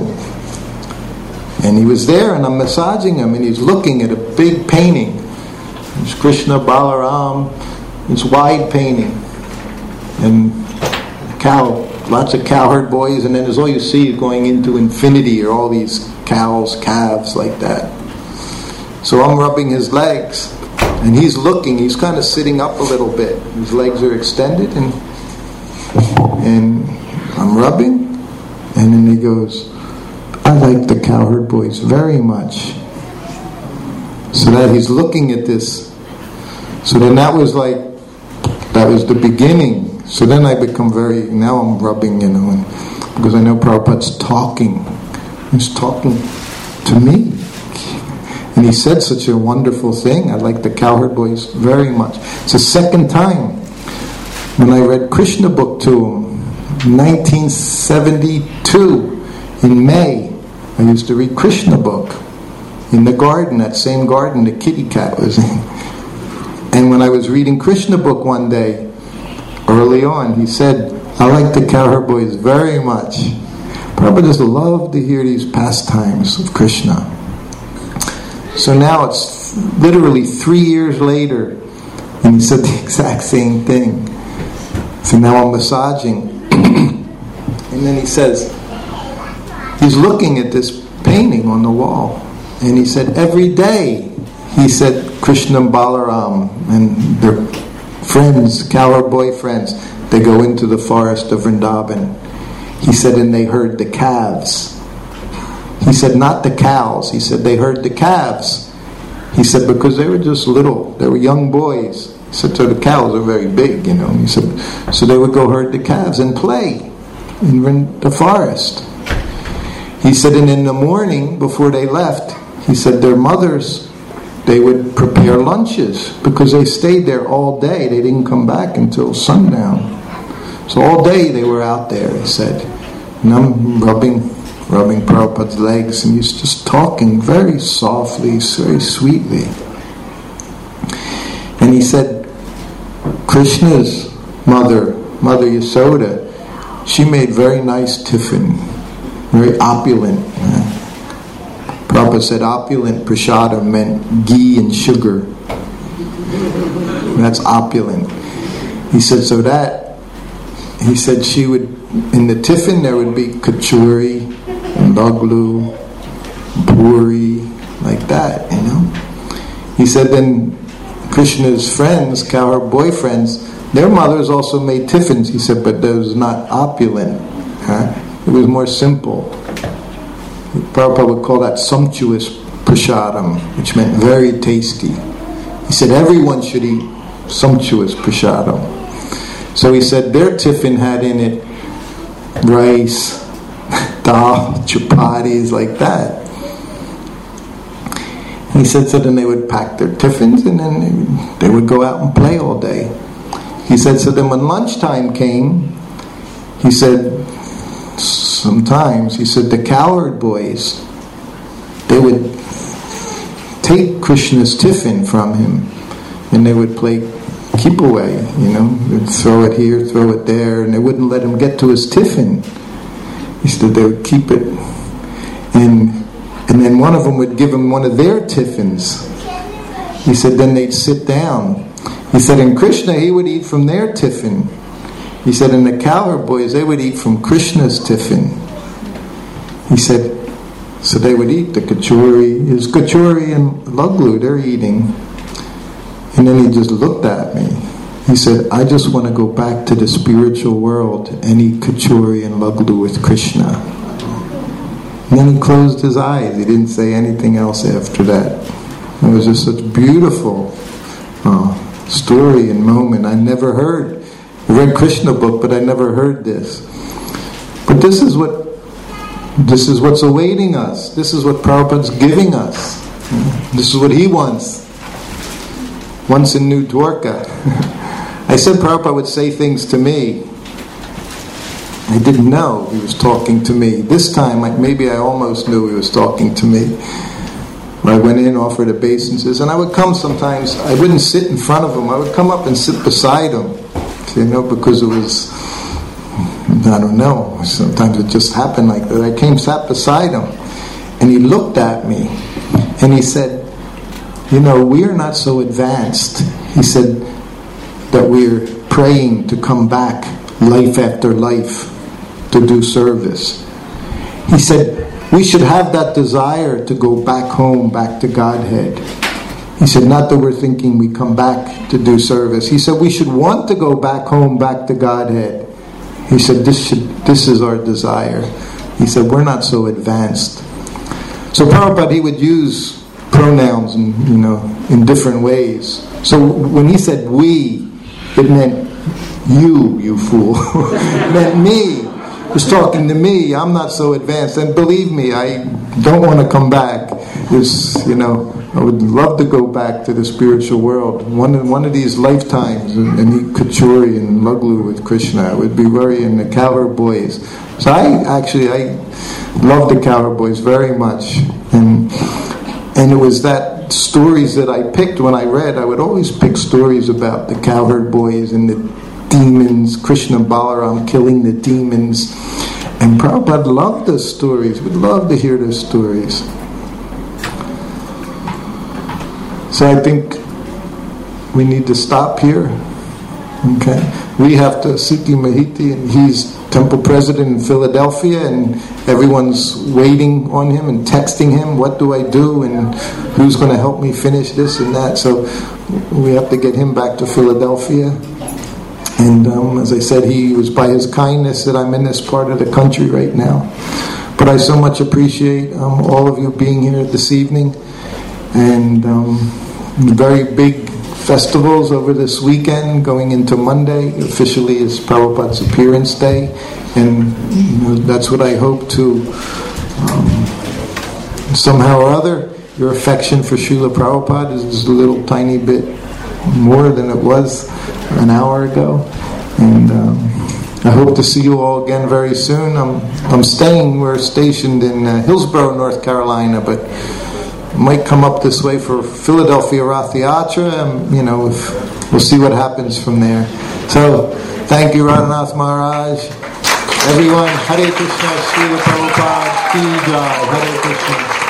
And he was there, and I'm massaging him, and he's looking at a big painting. It's Krishna, Balaram, this wide painting. And cow, lots of cowherd boys, and then there's all you see going into infinity, or all these cows, calves, like that. So I'm rubbing his legs, and he's looking, he's kind of sitting up a little bit. His legs are extended, and and I'm rubbing, and then he goes, I like the cowherd boys very much. So that he's looking at this. So then that was like, that was the beginning. So then I become very, now I'm rubbing, you know, and, because I know Prabhupada's talking. He's talking to me. And he said such a wonderful thing. I like the cowherd boys very much. It's the second time when I read Krishna book to him, nineteen seventy-two, in May. I used to read Krishna book in the garden, that same garden the kitty cat was in. And when I was reading Krishna book one day, early on, he said, I like the cowherd boys very much. Prabhupada just loved to hear these pastimes of Krishna. So now it's literally three years later, and he said the exact same thing. So now I'm massaging. And then he says, he's looking at this painting on the wall, and he said every day, he said Krishna and Balaram and their friends, cowherd boy friends, they go into the forest of Vrindavan. He said, and they herd the calves. He said, not the cows. He said, they herd the calves. He said, because they were just little, they were young boys. He said, so the cows are very big, you know. He said, so they would go herd the calves and play in the forest. He said, and in the morning, before they left, he said their mothers, they would prepare lunches, because they stayed there all day. They didn't come back until sundown. So all day they were out there, he said. And I'm rubbing, rubbing Prabhupada's legs, and he's just talking very softly, very sweetly. And he said, Krishna's mother, Mother Yasoda, she made very nice tiffin, very opulent. Prabhupada said opulent prashadam meant ghee and sugar. That's opulent. He said, so that, he said she would, in the tiffin there would be kachori, laglu, puri, like that, you know. He said then Krishna's friends, cowherd boyfriends, their mothers also made tiffins. He said, but those not opulent. Huh? It was more simple. Prabhupada would call that sumptuous prasadam, which meant very tasty. He said everyone should eat sumptuous prasadam. So he said their tiffin had in it rice, dal, chapatis, like that. He said so then they would pack their tiffins, and then they would go out and play all day. He said so then when lunchtime came, he said sometimes, he said the cowherd boys, they would take Krishna's tiffin from him, and they would play keep away, you know. They'd throw it here, throw it there, and they wouldn't let him get to his tiffin. He said they would keep it, and and then one of them would give him one of their tiffins. He said then they'd sit down. He said in Krishna he would eat from their tiffin. He said in the cowherd boys they would eat from Krishna's tiffin. He said, so they would eat the kachori. It was kachori and luglu they're eating. And then he just looked at me. He said, I just want to go back to the spiritual world and eat kachori and luglu with Krishna. And then he closed his eyes. He didn't say anything else after that. It was just such a beautiful uh, story and moment. I never heard. I read Krishna book, but I never heard this. But this is what this is what's awaiting us. This is what Prabhupada's giving us. This is what he wants. Once in New Dwarka. I said Prabhupada would say things to me. I didn't know he was talking to me. This time, I, maybe I almost knew he was talking to me. I went in, offered obeisances, and I would come sometimes. I wouldn't sit in front of him. I would come up and sit beside him, you know, because it was, I don't know, sometimes it just happened like that. I came, sat beside him, and he looked at me, and he said, you know, we are not so advanced. He said that we're praying to come back life after life to do service. He said, we should have that desire to go back home, back to Godhead. He said, not that we're thinking we come back to do service. He said, we should want to go back home, back to Godhead. He said, this should, this is our desire. He said, we're not so advanced. So Prabhupada, he would use pronouns in, you know, in different ways. So when he said we, it meant you, you fool. It meant me. He was talking to me. I'm not so advanced. And believe me, I don't want to come back. It's, you know, I would love to go back to the spiritual world. One of, one of these lifetimes and, and eat kachori and luglu with Krishna. I would be very in the cowherd boys. So I actually, I love the cowherd boys very much. And and it was that stories that I picked when I read. I would always pick stories about the cowherd boys and the demons, Krishna Balaram killing the demons. And Prabhupada loved those stories. Would love to hear those stories. So I think we need to stop here. Okay. We have to, Siti Mahiti, and he's temple president in Philadelphia, and everyone's waiting on him and texting him, what do I do, and who's going to help me finish this and that. So we have to get him back to Philadelphia. And um, as I said, he was by his kindness that I'm in this part of the country right now. But I so much appreciate um, all of you being here this evening. And um, very big festivals over this weekend, going into Monday. Officially is Prabhupada's appearance day. And you know, that's what I hope to, um, somehow or other, your affection for Srila Prabhupada is just a little tiny bit more than it was an hour ago. And um, I hope to see you all again very soon. I'm I'm staying, we're stationed in uh, Hillsborough, North Carolina, but might come up this way for Philadelphia Rath Yatra. Um, you know, if, we'll see what happens from there. So, thank you, Radhanath Maharaj. Everyone, Hare Krishna, Srila Prabhupada, Ki Jai, Hare Krishna.